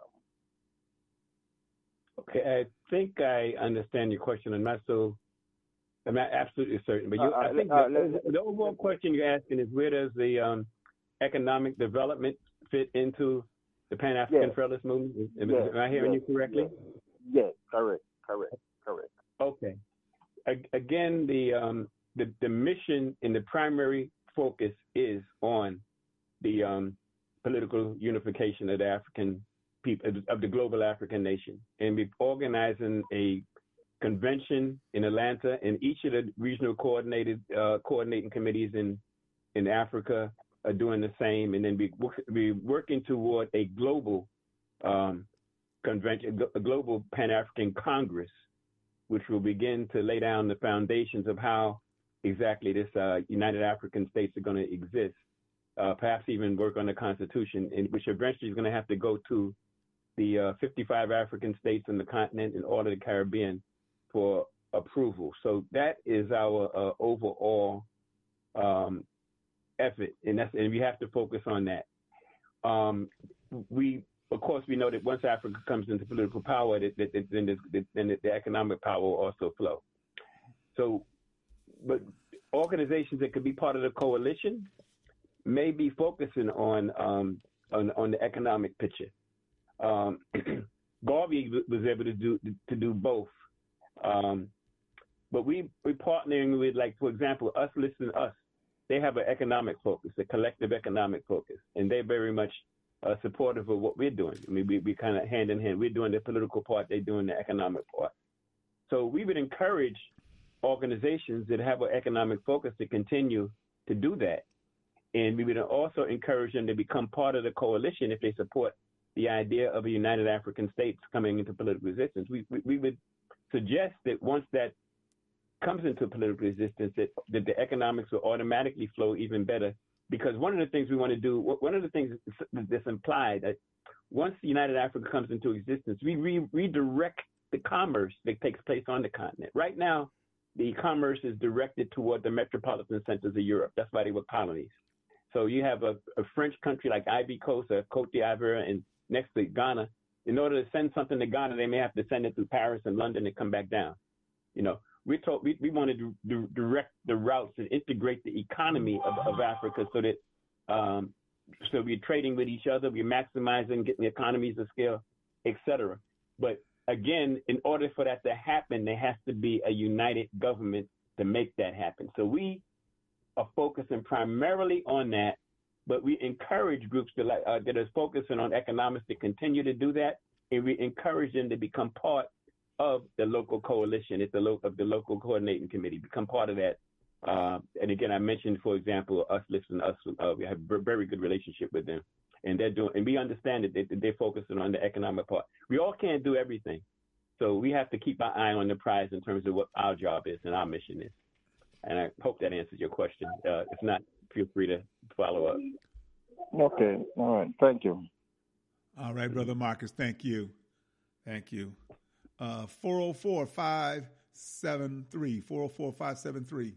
Okay, I think I understand your question. I'm not so, I'm not absolutely certain, but you, Uh, I think uh, the, uh, the overall question you're asking is where does the um, economic development fit into the Pan-African Yes. Federalist Movement? Am, Yes, am I hearing yes, you correctly? Yes, yes, correct, correct, correct. Okay. A- again, the, um, the the mission and the primary focus is on the um, political unification of the African people, of the global African nation, and we're organizing a convention in Atlanta, and each of the regional coordinated uh, coordinating committees in in Africa are doing the same, and then we we're working toward a global um, convention, a global Pan-African Congress, which will begin to lay down the foundations of how exactly this uh, United African States are going to exist. Uh, perhaps even work on the Constitution, and which eventually is going to have to go to the uh, fifty-five African states in the continent and all of the Caribbean for approval. So that is our uh, overall um, effort, and that's and we have to focus on that. Um, we, of course, we know that once Africa comes into political power, that, that, that then, the, then the, the economic power will also flow. So, but organizations that could be part of the coalition may be focusing on um, on, on the economic picture. Um, Garvey was able to do to do both. Um, but we we're partnering with, like, for example, Us Listen to Us. They have an economic focus, a collective economic focus, and they're very much uh, supportive of what we're doing. I mean, we we kind of hand in hand. We're doing the political part, they're doing the economic part. So we would encourage organizations that have an economic focus to continue to do that. And we would also encourage them to become part of the coalition if they support the idea of a united African states coming into political existence. We, we, we would suggest that once that comes into political existence, that, that the economics will automatically flow even better. Because one of the things we want to do, one of the things that's implied, that once the United Africa comes into existence, we re- redirect the commerce that takes place on the continent. Right now, the commerce is directed toward the metropolitan centers of Europe. That's why they were colonies. So you have a, a French country like Ivory Coast or Cote d'Ivoire, and next to Ghana. In order to send something to Ghana, they may have to send it through Paris and London and come back down. You know, we told, we, we want to do, do, direct the routes and integrate the economy of, of Africa so that um, so we're trading with each other, we're maximizing, getting the economies of scale, et cetera. But again, in order for that to happen, there has to be a united government to make that happen. So we are focusing primarily on that, but we encourage groups to, uh, that are focusing on economics to continue to do that, and we encourage them to become part of the local coalition, at the lo- of the local coordinating committee, become part of that. Uh, and again, I mentioned, for example, Us Listen to Us. Uh, we have a very good relationship with them. And they're doing, and we understand that they, they're focusing on the economic part. We all can't do everything, so we have to keep our eye on the prize in terms of what our job is and our mission is. And I hope that answers your question. Uh, if not, feel free to follow up. Okay, all right, thank you. All right, Brother Marcus, thank you, thank you. Uh, four oh four, five seven three, four oh four, five seven three.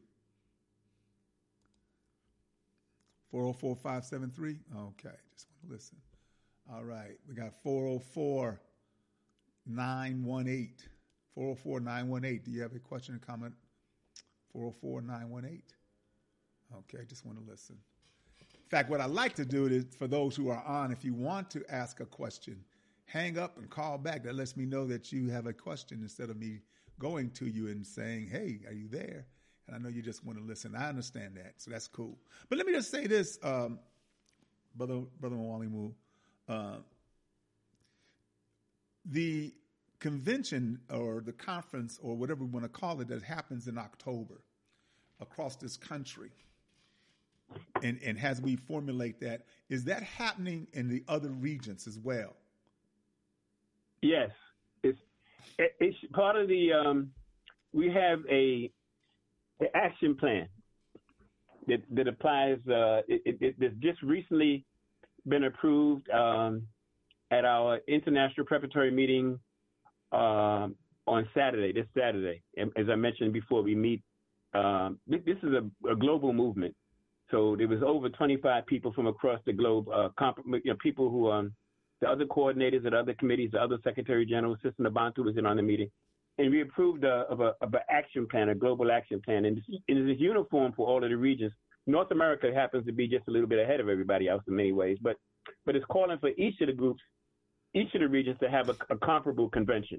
four oh four, five seven three? Okay, just want to listen. All right, we got four oh four, nine one eight. four oh four, nine one eight. Do you have a question or comment? four oh four, nine one eight. Okay, just want to listen. In fact, what I like to do is, for those who are on, if you want to ask a question, hang up and call back. That lets me know that you have a question instead of me going to you and saying, hey, are you there? And I know you just want to listen. I understand that, so that's cool. But let me just say this, um, Brother Brother Mwalimu. Uh, the convention or the conference or whatever we want to call it that happens in October across this country, and, and as we formulate that, is that happening in the other regions as well? Yes. It's, it's part of the, um, we have a the action plan that, that applies, uh, it, it, it, it's just recently been approved um, at our international preparatory meeting um, on Saturday, this Saturday. And as I mentioned before, we meet, um, this, this is a, a global movement. So there was over twenty-five people from across the globe, uh, comp- you know, people who, um, the other coordinators at other committees, the other Secretary General, Sister Nabantu was in on the meeting. And we approved a, of, a, of an action plan, a global action plan. And it is uniform for all of the regions. North America happens to be just a little bit ahead of everybody else in many ways. But but it's calling for each of the groups, each of the regions to have a, a comparable convention.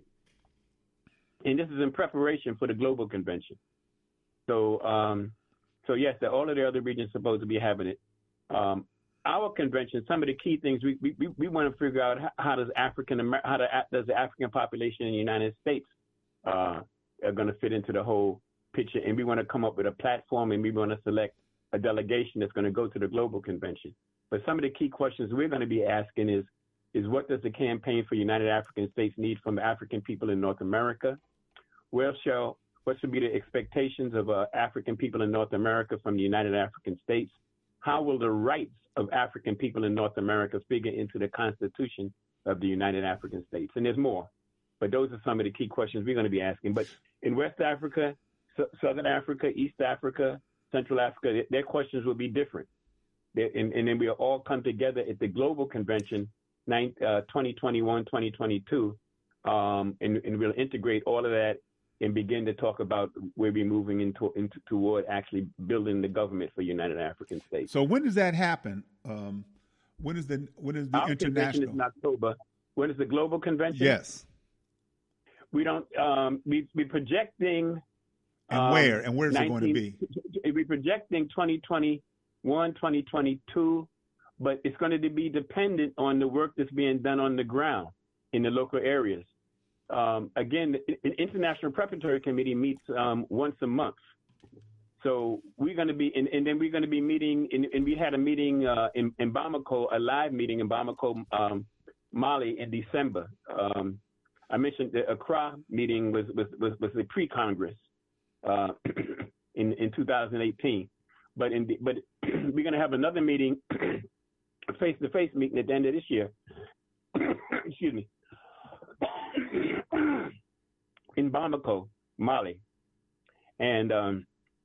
And this is in preparation for the global convention. So, um, so yes, all of the other regions are supposed to be having it. Um, our convention, some of the key things, we we, we want to figure out how, how does African how does the African population in the United States Uh, are going to fit into the whole picture. And we want to come up with a platform, and we want to select a delegation that's going to go to the global convention. But some of the key questions we're going to be asking is, is what does the campaign for United African States need from African people in North America? Where shall, what should be the expectations of uh, African people in North America from the United African States? How will the rights of African people in North America figure into the Constitution of the United African States? And there's more. But those are some of the key questions we're going to be asking. But in West Africa, S- Southern Africa, East Africa, Central Africa, their questions will be different. And, and then we'll all come together at the global convention, uh, twenty twenty-one, twenty twenty-two, um, and, and we'll integrate all of that and begin to talk about where we're moving into, into toward actually building the government for United African States. So when does that happen? Um, when is the when is the Our international? convention is in October. What is the global convention? Yes. We don't. Um, we we projecting. And um, where? And where's it going to be? We're projecting twenty twenty-one, twenty twenty-two, but it's going to be dependent on the work that's being done on the ground in the local areas. Um, again, the International Preparatory Committee meets um, once a month. So we're going to be, and, and then we're going to be meeting, in, and we had a meeting uh, in, in Bamako, a live meeting in Bamako, um, Mali in December. Um, I mentioned the Accra meeting was was was, was the pre-Congress uh, in in two thousand eighteen, but in the, but we're going to have another meeting, a face-to-face meeting at the end of this year. Excuse me. In Bamako, Mali, and um,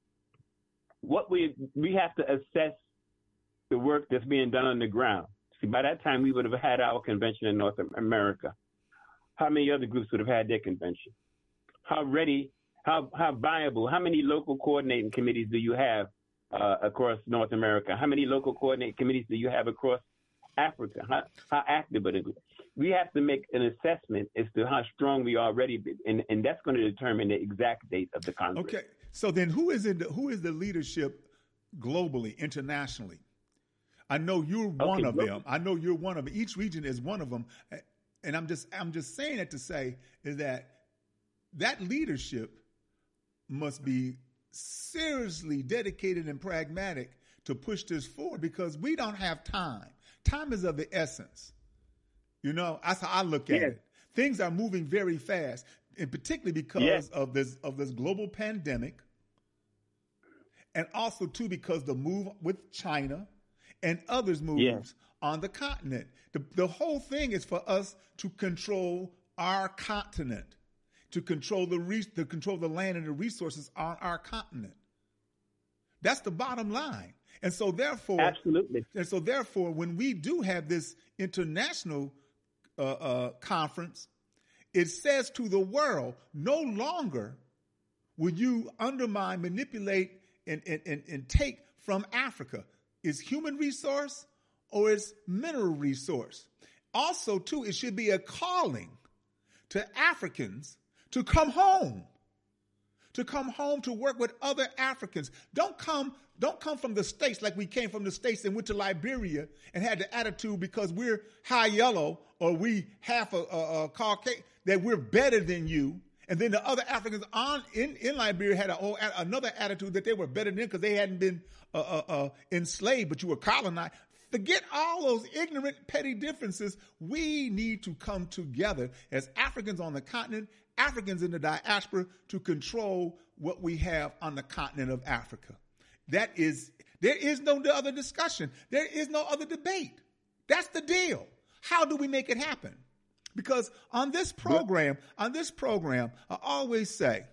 what we we have to assess the work that's being done on the ground. See, by that time we would have had our convention in North America. How many other groups would have had their convention? How ready, how how viable? How many local coordinating committees do you have uh, across North America? How many local coordinating committees do you have across Africa? How, how active are they? We have to make an assessment as to how strong we are already, and, and that's going to determine the exact date of the Congress. Okay, so then who is in the, who is the leadership globally, internationally? I know you're one okay, of look. them. I know you're one of them. Each region is one of them, and I'm just I'm just saying it to say is that that leadership must be seriously dedicated and pragmatic to push this forward, because we don't have time. Time is of the essence. You know, that's how I look at yes. it. Things are moving very fast, and particularly because yes. of this of this global pandemic, and also too because the move with China and others moves yes. on the continent. The, the whole thing is for us to control our continent, to control the re- to control the land and the resources on our continent. That's the bottom line. And so therefore, absolutely. And so therefore, when we do have this international uh, uh, conference, it says to the world, no longer will you undermine, manipulate, and, and, and, and take from Africa. Is human resource or is mineral resource? Also, too, it should be a calling to Africans to come home. To come home to work with other Africans. Don't come, don't come from the States like we came from the States and went to Liberia and had the attitude because we're high yellow or we half a, a, a Caucasian that we're better than you. And then the other Africans on in, in Liberia had a whole, another attitude that they were better than because they hadn't been uh, uh, uh, enslaved, but you were colonized. Forget all those ignorant, petty differences. We need to come together as Africans on the continent, Africans in the diaspora, to control what we have on the continent of Africa. That is, there is no other discussion. There is no other debate. That's the deal. How do we make it happen? Because on this program, on this program, I always say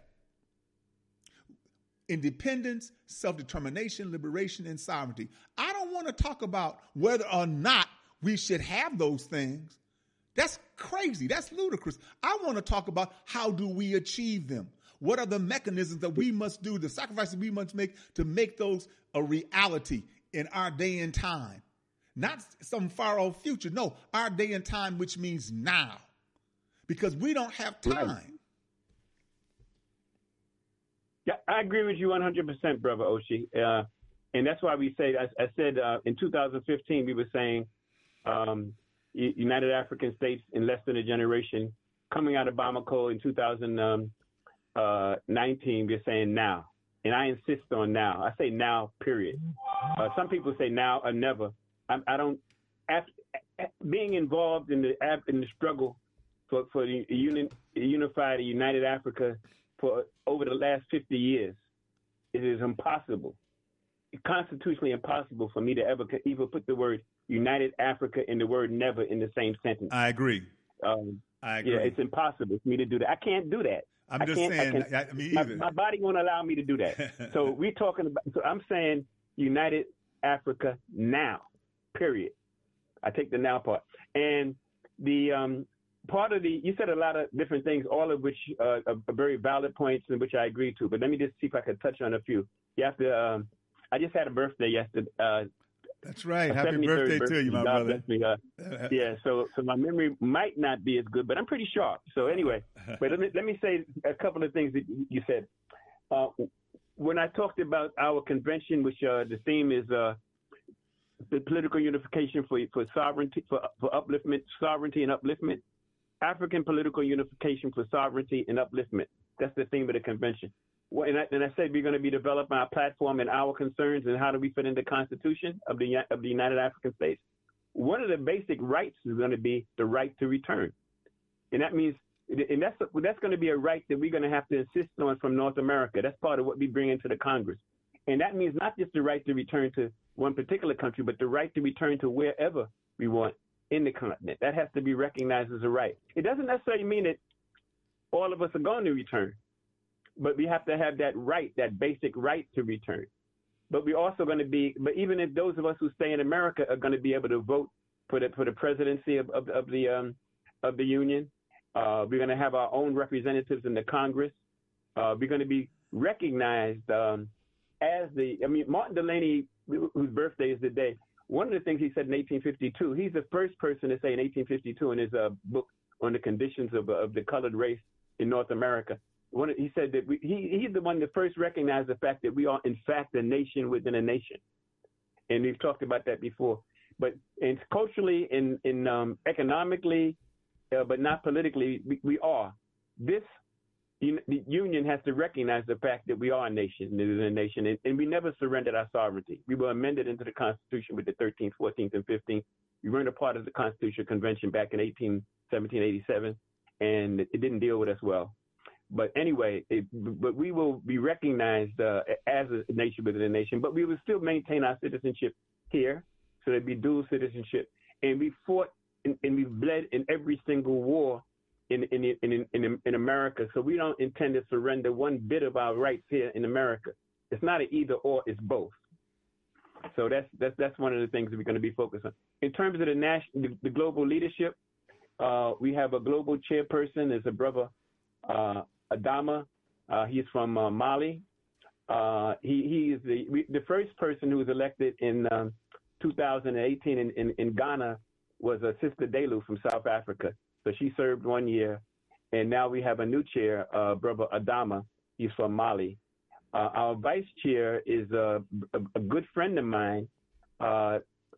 independence, self-determination, liberation, and sovereignty. I don't want to talk about whether or not we should have those things. That's crazy. That's ludicrous. I want to talk about how do we achieve them? What are the mechanisms that we must do, the sacrifices we must make to make those a reality in our day and time? Not some far off future. No, our day and time, which means now, because we don't have time. Right. Yeah, I agree with you one hundred percent, Brother Oshie. Uh, and that's why we say, I, I said uh, in two thousand fifteen, we were saying um, United African States in less than a generation. Coming out of Bamako in two thousand nineteen, we're saying now. And I insist on now. I say now, period. Uh, some people say now or never. I, I don't, after, being involved in the in the struggle for, for the uni, unified, united Africa for over the last fifty years, it is impossible, constitutionally impossible for me to ever even put the word United Africa and the word never in the same sentence. I agree. Um, I agree. Yeah, it's impossible for me to do that. I can't do that. I'm I just can't, saying, I can't, I mean, my, either. my body won't allow me to do that. So we're talking about, so I'm saying United Africa now, period. I take the now part. And the um, part of the, you said a lot of different things, all of which uh, are very valid points in which I agree to, but let me just see if I can touch on a few. You have to, um, I just had a birthday yesterday, uh, That's right. Uh, Happy birthday, birthday to you, my God brother. Bless me. Uh, yeah, so so my memory might not be as good, but I'm pretty sharp. So anyway, but let me let me say a couple of things that you said. Uh, when I talked about our convention, which uh, the theme is uh, the political unification for for sovereignty, for for upliftment, sovereignty and upliftment, African political unification for sovereignty and upliftment. That's the theme of the convention. Well, and, I, and I said we're going to be developing our platform and our concerns and how do we fit in the Constitution of the of the United African States. One of the basic rights is going to be the right to return, and that means, and that's that's going to be a right that we're going to have to insist on from North America. That's part of what we bring into the Congress, and that means not just the right to return to one particular country, but the right to return to wherever we want in the continent. That has to be recognized as a right. It doesn't necessarily mean that all of us are going to return, but we have to have that right, that basic right to return. But we're also going to be, but even if those of us who stay in America are going to be able to vote for the for the presidency of of, of the um, of the union, uh, we're going to have our own representatives in the Congress. Uh, we're going to be recognized um, as the. I mean, Martin Delany, whose birthday is today. One of the things he said in eighteen fifty-two, he's the first person to say in eighteen fifty-two in his uh, book on the conditions of of the colored race in North America. One, he said that we, he, he's the one that first recognized the fact that we are, in fact, a nation within a nation. And we've talked about that before. But and culturally and, and um, economically, uh, but not politically, we, we are. This the union has to recognize the fact that we are a nation, within a nation, and, and we never surrendered our sovereignty. We were amended into the Constitution with the thirteenth, fourteenth, and fifteenth. We weren't a part of the Constitutional Convention back in eighteen, seventeen eighty-seven, and it didn't deal with us well. But anyway, it, but we will be recognized uh, as a nation within a nation, but we will still maintain our citizenship here, so there'd be dual citizenship. And we fought and, and we bled in every single war in in, in in in America, so we don't intend to surrender one bit of our rights here in America. It's not an either or; it's both. So that's that's that's one of the things that we're going to be focused on. In terms of the national, the, the global leadership, uh, we have a global chairperson. Is a brother. Uh, Adama, uh, he's from uh, Mali. Uh, he he is the we, the first person who was elected in um, two thousand eighteen in, in, in Ghana was uh, Sister Delu from South Africa. So she served one year, and now we have a new chair, uh, Brother Adama. He's from Mali. Uh, our vice chair is uh, a, a good friend of mine uh,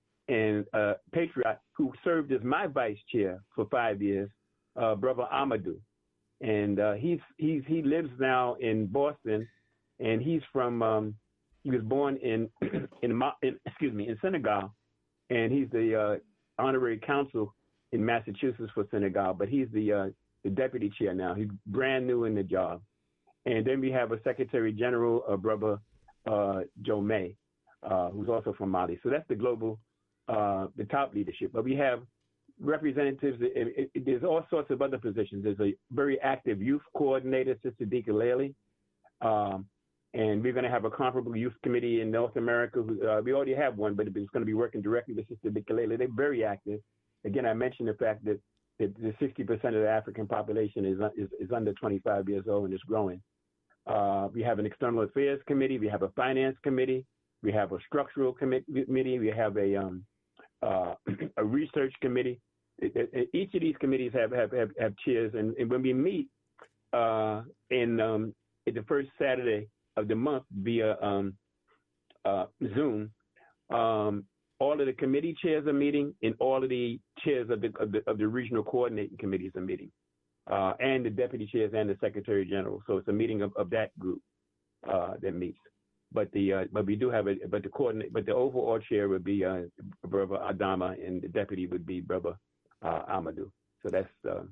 and uh, patriot who served as my vice chair for five years, uh, Brother Amadou. And uh, he's he's he lives now in Boston, and he's from um, he was born in in, in excuse me in Senegal, and he's the uh, honorary consul in Massachusetts for Senegal. But he's the uh, the deputy chair now. He's brand new in the job. And then we have a Secretary General, uh, Brother uh, Joe May, uh, who's also from Mali. So that's the global uh, the top leadership. But we have representatives, it, it, it, there's all sorts of other positions. There's a very active youth coordinator, Sister Dika Laley, um, and we're going to have a comparable youth committee in North America. Uh, we already have one, but it's going to be working directly with Sister Dika Laley. They're very active. Again, I mentioned the fact that, that the sixty percent of the African population is, is, is under twenty-five years old and is growing. Uh, we have an external affairs committee. We have a finance committee. We have a structural committee. We have a um, uh, a research committee. Each of these committees have have, have, have chairs, and, and when we meet uh, in um, the first Saturday of the month via um, uh, Zoom, um, all of the committee chairs are meeting, and all of the chairs of the of the, of the regional coordinating committees are meeting, uh, and the deputy chairs and the secretary general. So it's a meeting of, of that group uh, that meets. But the uh, but we do have a but the coordinate but the overall chair would be uh, Brother Adama, and the deputy would be Brother Uh, Amadou. So that's, uh,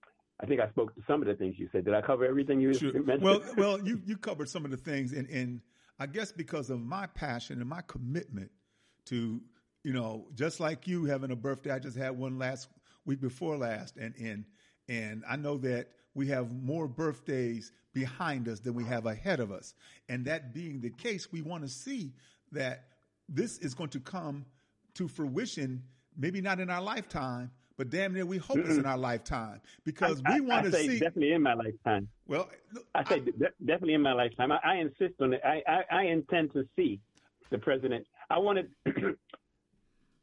I think I spoke to some of the things you said. Did I cover everything you sure. mentioned? Well, well, you, you covered some of the things, and, and I guess because of my passion and my commitment to, you know, just like you having a birthday, I just had one last week before last, and and and I know that we have more birthdays behind us than we have ahead of us, and that being the case, we want to see that this is going to come to fruition, maybe not in our lifetime, but damn near we hope mm-hmm. it's in our lifetime, because I, we want I to say see. Definitely in my lifetime. Well, I say I, de- definitely in my lifetime. I, I insist on it. I, I, I intend to see the president. I wanted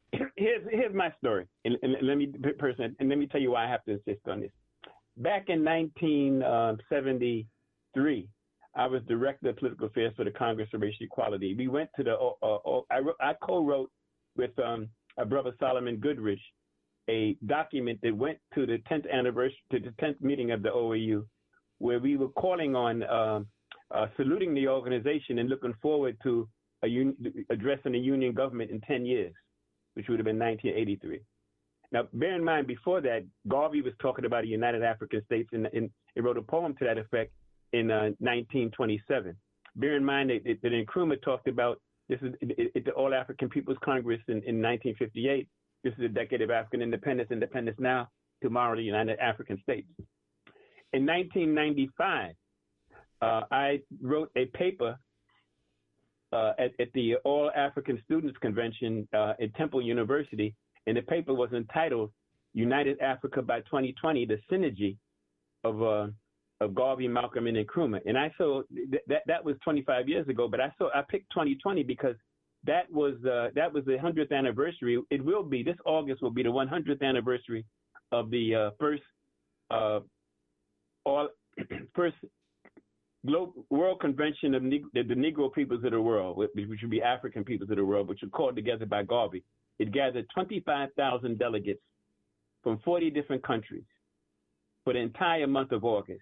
here's here's my story, and, and let me person, and let me tell you why I have to insist on this. Back in nineteen seventy-three, I was director of political affairs for the Congress of Racial Equality. We went to the, uh, uh, I, wrote, I co-wrote with um, our brother Solomon Goodrich a document that went to the tenth anniversary, to the tenth meeting of the O A U, where we were calling on uh, uh, saluting the organization and looking forward to a un- addressing a union government in ten years, which would have been nineteen eighty-three. Now, bear in mind, before that, Garvey was talking about a United African States, and, and he wrote a poem to that effect in uh, nineteen twenty-seven. Bear in mind that, that Nkrumah talked about this is it, it, the All African People's Congress in, in nineteen fifty-eight. This is a decade of African independence, independence now, tomorrow the United African States. In nineteen ninety-five, uh, I wrote a paper uh, at, at the All African Students Convention uh, at Temple University, and the paper was entitled United Africa by twenty twenty, the synergy of uh, of Garvey, Malcolm, and Nkrumah. And I saw th- that that was twenty-five years ago, but I saw I picked twenty twenty because that was uh, that was the one hundredth anniversary. It will be, this August will be the one hundredth anniversary of the uh, first uh, all first global World Convention of Neg- the, the Negro peoples of the world, which would be African peoples of the world, which were called together by Garvey. It gathered twenty-five thousand delegates from forty different countries for the entire month of August.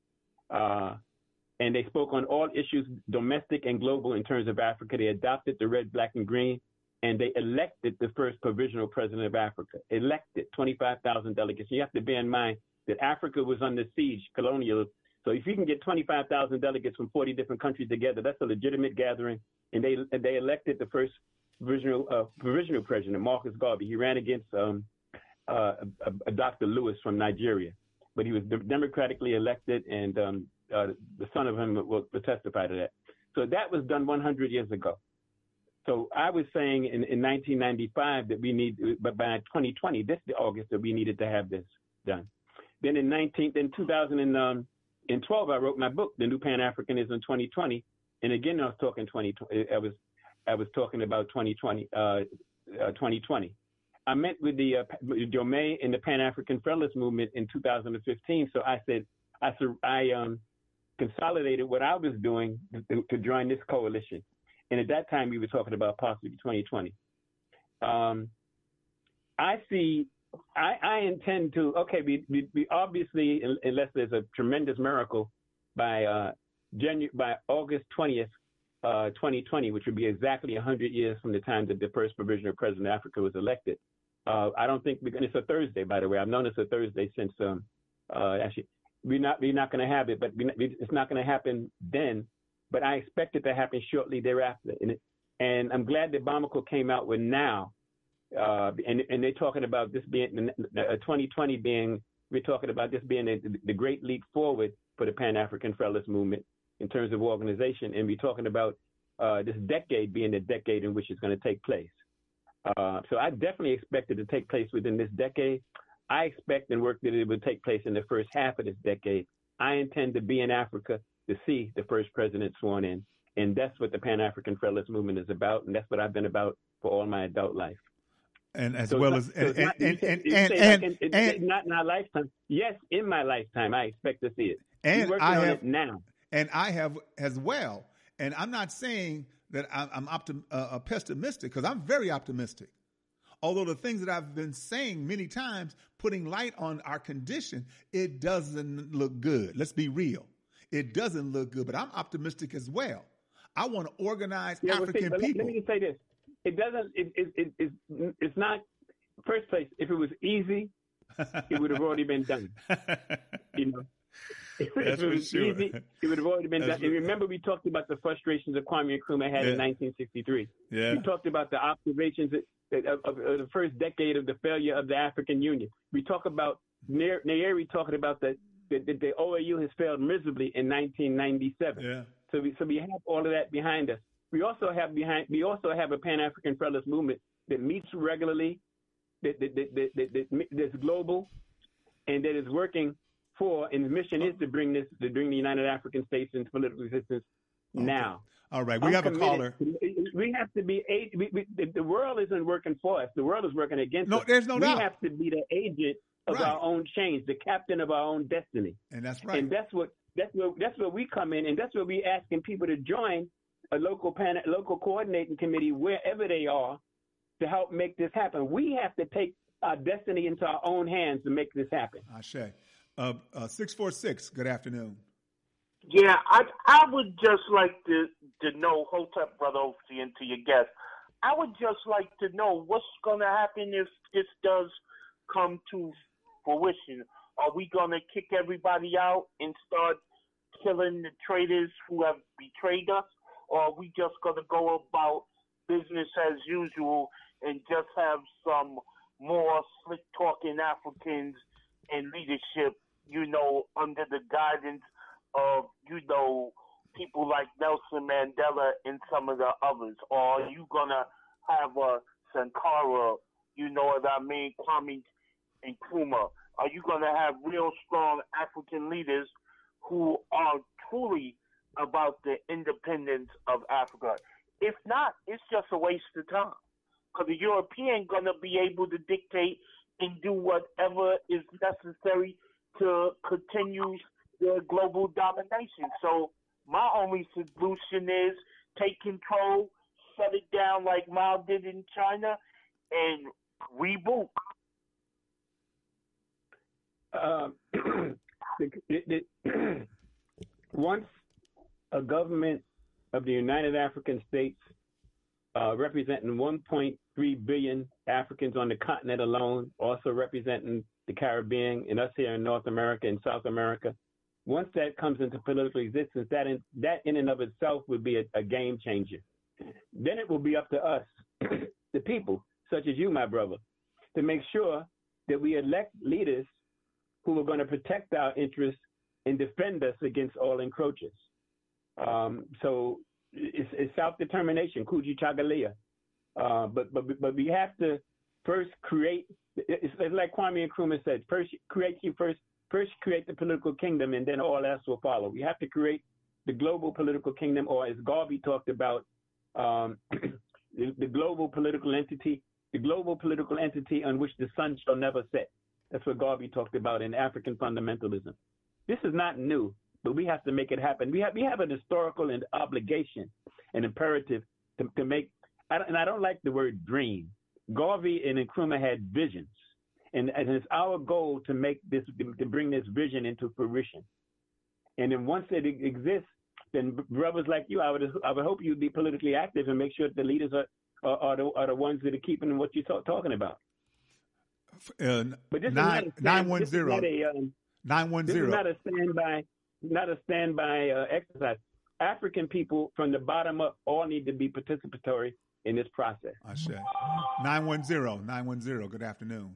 Uh, and they spoke on all issues, domestic and global, in terms of Africa. They adopted the red, black, and green, and they elected the first provisional president of Africa, elected twenty-five thousand delegates. You have to bear in mind that Africa was under siege, colonial. So if you can get twenty-five thousand delegates from forty different countries together, that's a legitimate gathering. And they and they elected the first provisional, uh, provisional president, Marcus Garvey. He ran against um, uh, a, a Doctor Lewis from Nigeria, but he was de- democratically elected, and um, uh, the son of him will, will testify to that. So that was done one hundred years ago. So I was saying in, in nineteen ninety-five that we need, but by twenty twenty, this is August, that we needed to have this done. Then in nineteen, in two thousand twelve, I wrote my book, The New Pan-Africanism twenty twenty, and again I was talking twenty. I was I was talking about twenty twenty. Uh, uh, twenty twenty. I met with the uh, Jomé and the Pan-African Federalist Movement in two thousand fifteen. So I said I I um, consolidated what I was doing to, to join this coalition. And at that time, we were talking about possibly twenty twenty. Um, I see, I, I intend to, okay, we, we, we obviously, unless there's a tremendous miracle, by uh, January, by August twentieth, uh, twenty twenty, which would be exactly one hundred years from the time that the first provisional president of Africa was elected. Uh, I don't think we're going to, it's a Thursday, by the way. I've known it's a Thursday since, um, uh, actually, we're not, we're not going to have it, but we, it's not going to happen then. But I expect it to happen shortly thereafter. And, it, and I'm glad that Bamako came out with now. Uh, and, and they're talking about this being, uh, twenty twenty being, we're talking about this being the, the great leap forward for the Pan-African Federalist Movement in terms of organization. And we're talking about uh, this decade being the decade in which it's going to take place. Uh, so I definitely expect it to take place within this decade. I expect and work that it would take place in the first half of this decade. I intend to be in Africa to see the first president sworn in. And that's what the Pan-African Federalist Movement is about. And that's what I've been about for all my adult life. And as so well not, as, so and, not, and, you and, say, and, you and, like in, and, not in our lifetime. Yes, in my lifetime, I expect to see it. And We're working I on have, it now. And I have as well. And I'm not saying that I'm, I'm optim, uh, pessimistic, because I'm very optimistic. Although the things that I've been saying many times, putting light on our condition, it doesn't look good. Let's be real. It doesn't look good, but I'm optimistic as well. I want to organize yeah, African well, see, people. Let me just say this. It doesn't, it, it, it, it, it's not, first place, if it was easy, it would have already been done. You know, if, if it was sure. easy, it would have already been That's done. And remember, we talked about the frustrations that Kwame Nkrumah had yeah. in nineteen sixty-three. Yeah. We talked about the observations of, of, of the first decade of the failure of the African Union. We talk about, Nyeri talking about the, the, the, the O A U has failed miserably in nineteen ninety-seven. Yeah. So we, so we have all of that behind us. We also have behind, we also have a Pan-African Federalist Movement that meets regularly, that, that, that, that, that, that, that's global, and that is working for, and the mission is to bring this, to bring the United African States into political existence okay. now. All right, we I'm have a caller. We have to be. We, we, the world isn't working for us. The world is working against no, us. No, there's no we doubt. We have to be the agent of right. our own change, the captain of our own destiny. And that's right. And that's what that's where that's where we come in, and that's where we asking people to join a local pan, local coordinating committee wherever they are to help make this happen. We have to take our destiny into our own hands to make this happen. Ashe. Uh, uh, six four six. Good afternoon. Yeah, I I would just like to to know, hold up, Brother Oakley, and to your guest. I would just like to know what's going to happen if this does come to fruition. Are we going to kick everybody out and start killing the traitors who have betrayed us? Or are we just going to go about business as usual and just have some more slick-talking Africans in leadership, you know, under the guidance of, you know, people like Nelson Mandela and some of the others? Or are you going to have a Sankara, you know what I mean, Kwame Nkrumah? Are you going to have real strong African leaders who are truly about the independence of Africa? If not, it's just a waste of time. Because the European going to be able to dictate and do whatever is necessary to continue their global domination. So my only solution is take control, shut it down like Mao did in China, and reboot. Uh, it, it, once a government of the United African States uh, representing one point three billion Africans on the continent alone, also representing the Caribbean and us here in North America and South America, once that comes into political existence, that in, that in and of itself would be a, a game changer. Then it will be up to us, the people, such as you, my brother, to make sure that we elect leaders who are going to protect our interests and defend us against all encroachers. Um, so it's, it's self-determination, Kuji Chagalia. Uh, but, but, but we have to first create, it's, it's like Kwame Nkrumah said, first create you first, first create the political kingdom and then all else will follow. We have to create the global political kingdom, or as Garvey talked about, um, the, the global political entity, the global political entity on which the sun shall never set. That's what Garvey talked about in African fundamentalism. This is not new, but we have to make it happen. We have we have an historical and obligation, an imperative to, to make, and I don't like the word dream. Garvey and Nkrumah had visions, and, and it's our goal to make this, to bring this vision into fruition. And then once it exists, then brothers like you, I would I would hope you'd be politically active and make sure that the leaders are are, are, the, are the ones that are keeping what you're talk, talking about. Uh, but this nine, is not a, nine one zero. This is not a, um, nine one zero. This is not a standby, not a standby uh, exercise. African people from the bottom up all need to be participatory in this process. I say. nine one zero. nine one zero. Good afternoon.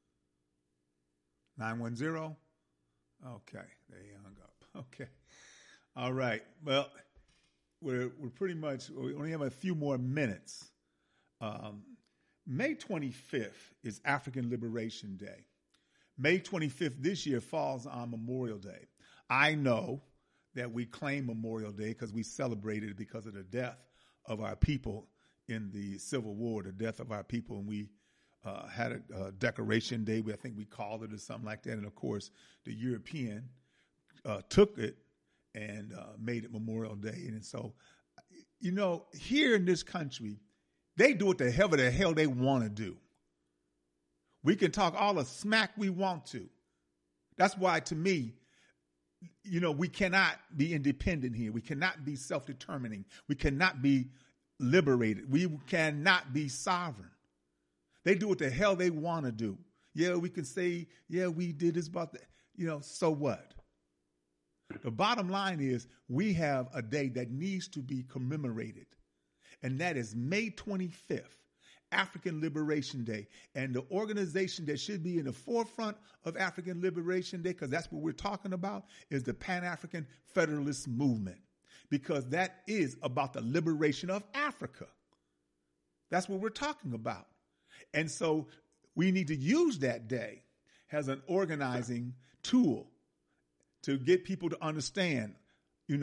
nine one zero. Okay. They hung up. Okay. All right. Well, we're we're pretty much, we only have a few more minutes. Um, May twenty-fifth is African Liberation Day. May twenty-fifth this year falls on Memorial Day. I know that we claim Memorial Day because we celebrated it because of the death of our people in the Civil War, the death of our people, and we uh, had a, a Decoration Day. I think we called it or something like that. And, of course, the European uh, took it and uh, made it Memorial Day. And so, you know, here in this country, they do what the hell the hell they want to do. We can talk all the smack we want to. That's why, to me, you know, we cannot be independent here. We cannot be self-determining. We cannot be liberated. We cannot be sovereign. They do what the hell they want to do. Yeah, we can say, yeah, we did this, but, you know, so what? The bottom line is we have a day that needs to be commemorated. And that is May twenty-fifth, African Liberation Day. And the organization that should be in the forefront of African Liberation Day, because that's what we're talking about, is the Pan-African Federalist Movement. Because that is about the liberation of Africa. That's what we're talking about. And so we need to use that day as an organizing tool to get people to understand, you know,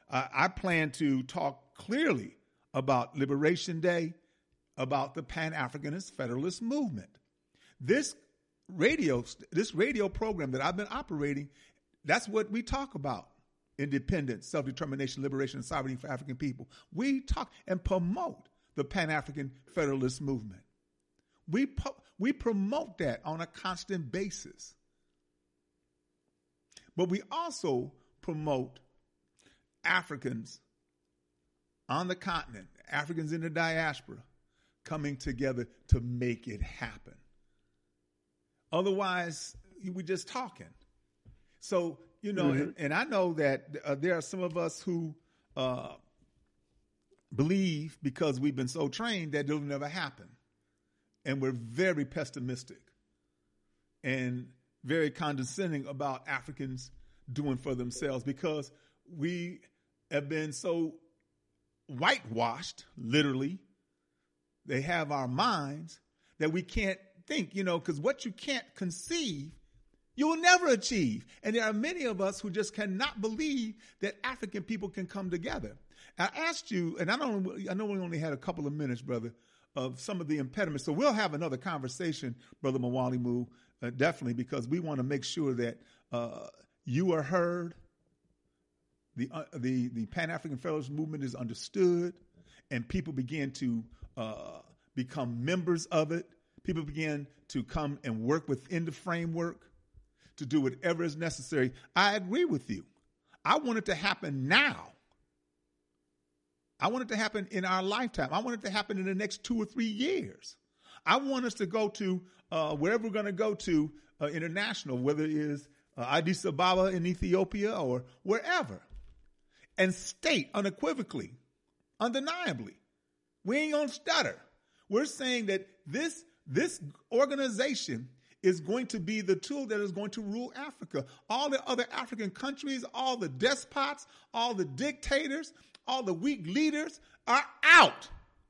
I, I plan to talk clearly about Liberation Day, about the Pan-Africanist Federalist movement. This radio, this radio program that I've been operating, that's what we talk about. Independence, self-determination, liberation, and sovereignty for African people. We talk and promote the Pan-African Federalist movement. We, po- we promote that on a constant basis. But we also promote Africans on the continent, Africans in the diaspora, coming together to make it happen. Otherwise, we're just talking. So, you know, mm-hmm. and, and I know that uh, there are some of us who uh, believe, because we've been so trained, that it'll never happen. And we're very pessimistic and very condescending about Africans doing for themselves, because we have been so whitewashed, literally. They have our minds that we can't think, you know, because what you can't conceive, you will never achieve. And there are many of us who just cannot believe that African people can come together. I asked you, and I don't, I know we only had a couple of minutes, brother, of some of the impediments. So we'll have another conversation, Brother Mawalimu, uh, definitely, because we want to make sure that uh, you are heard, the uh, the the Pan-African Federalist movement is understood, and people begin to uh, become members of it. People begin to come and work within the framework to do whatever is necessary. I agree with you. I want it to happen now. I want it to happen in our lifetime. I want it to happen in the next two or three years. I want us to go to uh, wherever we're going to go to uh, international, whether it is uh, Addis Ababa in Ethiopia or wherever, and state unequivocally, undeniably, we ain't going to stutter. We're saying that this, this organization is going to be the tool that is going to rule Africa. All the other African countries, all the despots, all the dictators, all the weak leaders are out.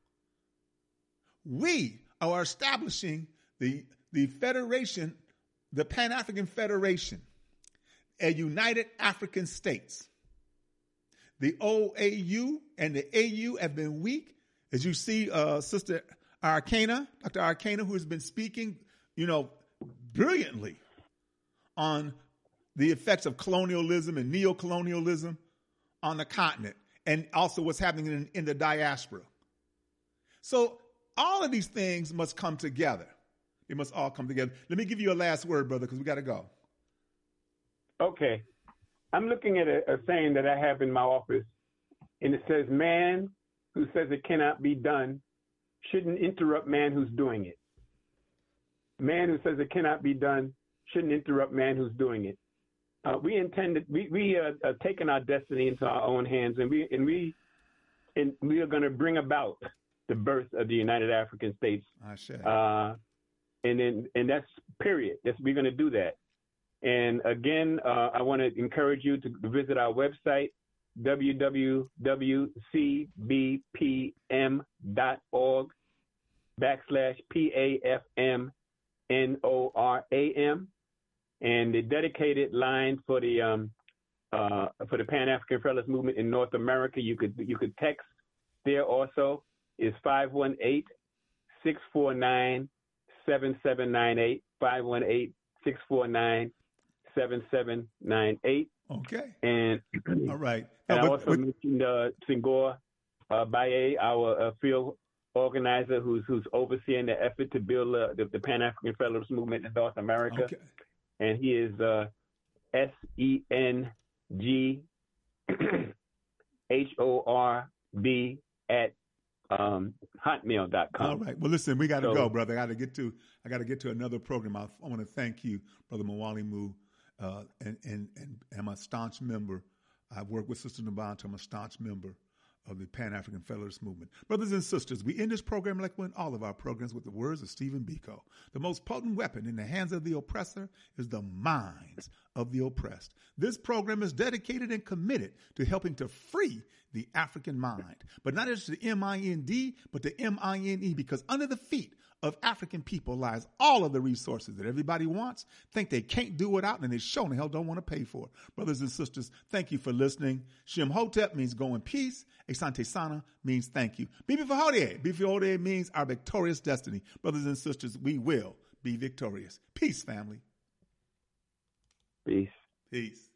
We are establishing the, the federation, the Pan-African Federation, a United African States. The O A U and the A U have been weak. As you see, uh, Sister Arcana, Doctor Arcana, who has been speaking, you know, brilliantly on the effects of colonialism and neocolonialism on the continent, and also what's happening in, in the diaspora. So all of these things must come together. They must all come together. Let me give you a last word, brother, because we got to go. Okay. I'm looking at a, a saying that I have in my office, and it says, man who says it cannot be done shouldn't interrupt man who's doing it. Man who says it cannot be done shouldn't interrupt man who's doing it. Uh, we intended, we, we uh, are taking our destiny into our own hands, and we, and we, and we are going to bring about the birth of the United African States. Uh, and then, and that's period. That's, we're going to do that. And again, uh, I want to encourage you to visit our website, w w w dot c b p m dot org backslash P A F M N O R A M. And the dedicated line for the um, uh, for the Pan-African Federalist Movement in North America, you could you could text there also, is five one eight, six four nine, seven seven nine eight, five one eight, six four nine, seven seven nine eight. Okay. And all right. And no, I but, also but, mentioned uh, Senghor uh, Baye, our uh, field organizer, who's who's overseeing the effort to build uh, the, the Pan-African Federalist Movement in North America. Okay. And he is uh, S E N G H O R B at um, hotmail dot com. All right. Well, listen, we got to so, go, brother. I got to get to I got to get to another program. I, I want to thank you, Brother Mawalimu, uh, and and and I'm a staunch member. I've worked with Sister Nabantu. I'm a staunch member of the Pan-African Federalist Movement. Brothers and sisters, we end this program like we end all of our programs with the words of Stephen Biko. The most potent weapon in the hands of the oppressor is the minds of the oppressed. This program is dedicated and committed to helping to free the African mind, but not just the M I N D, but the M I N E, because under the feet of African African people lies all of the resources that everybody wants, think they can't do without, and they sure the hell don't want to pay for it. Brothers and sisters, thank you for listening. Shem Hotep means go in peace. Asante Sana means thank you. Bibi Fahode. Bibi Fahode means our victorious destiny. Brothers and sisters, we will be victorious. Peace, family. Peace. Peace.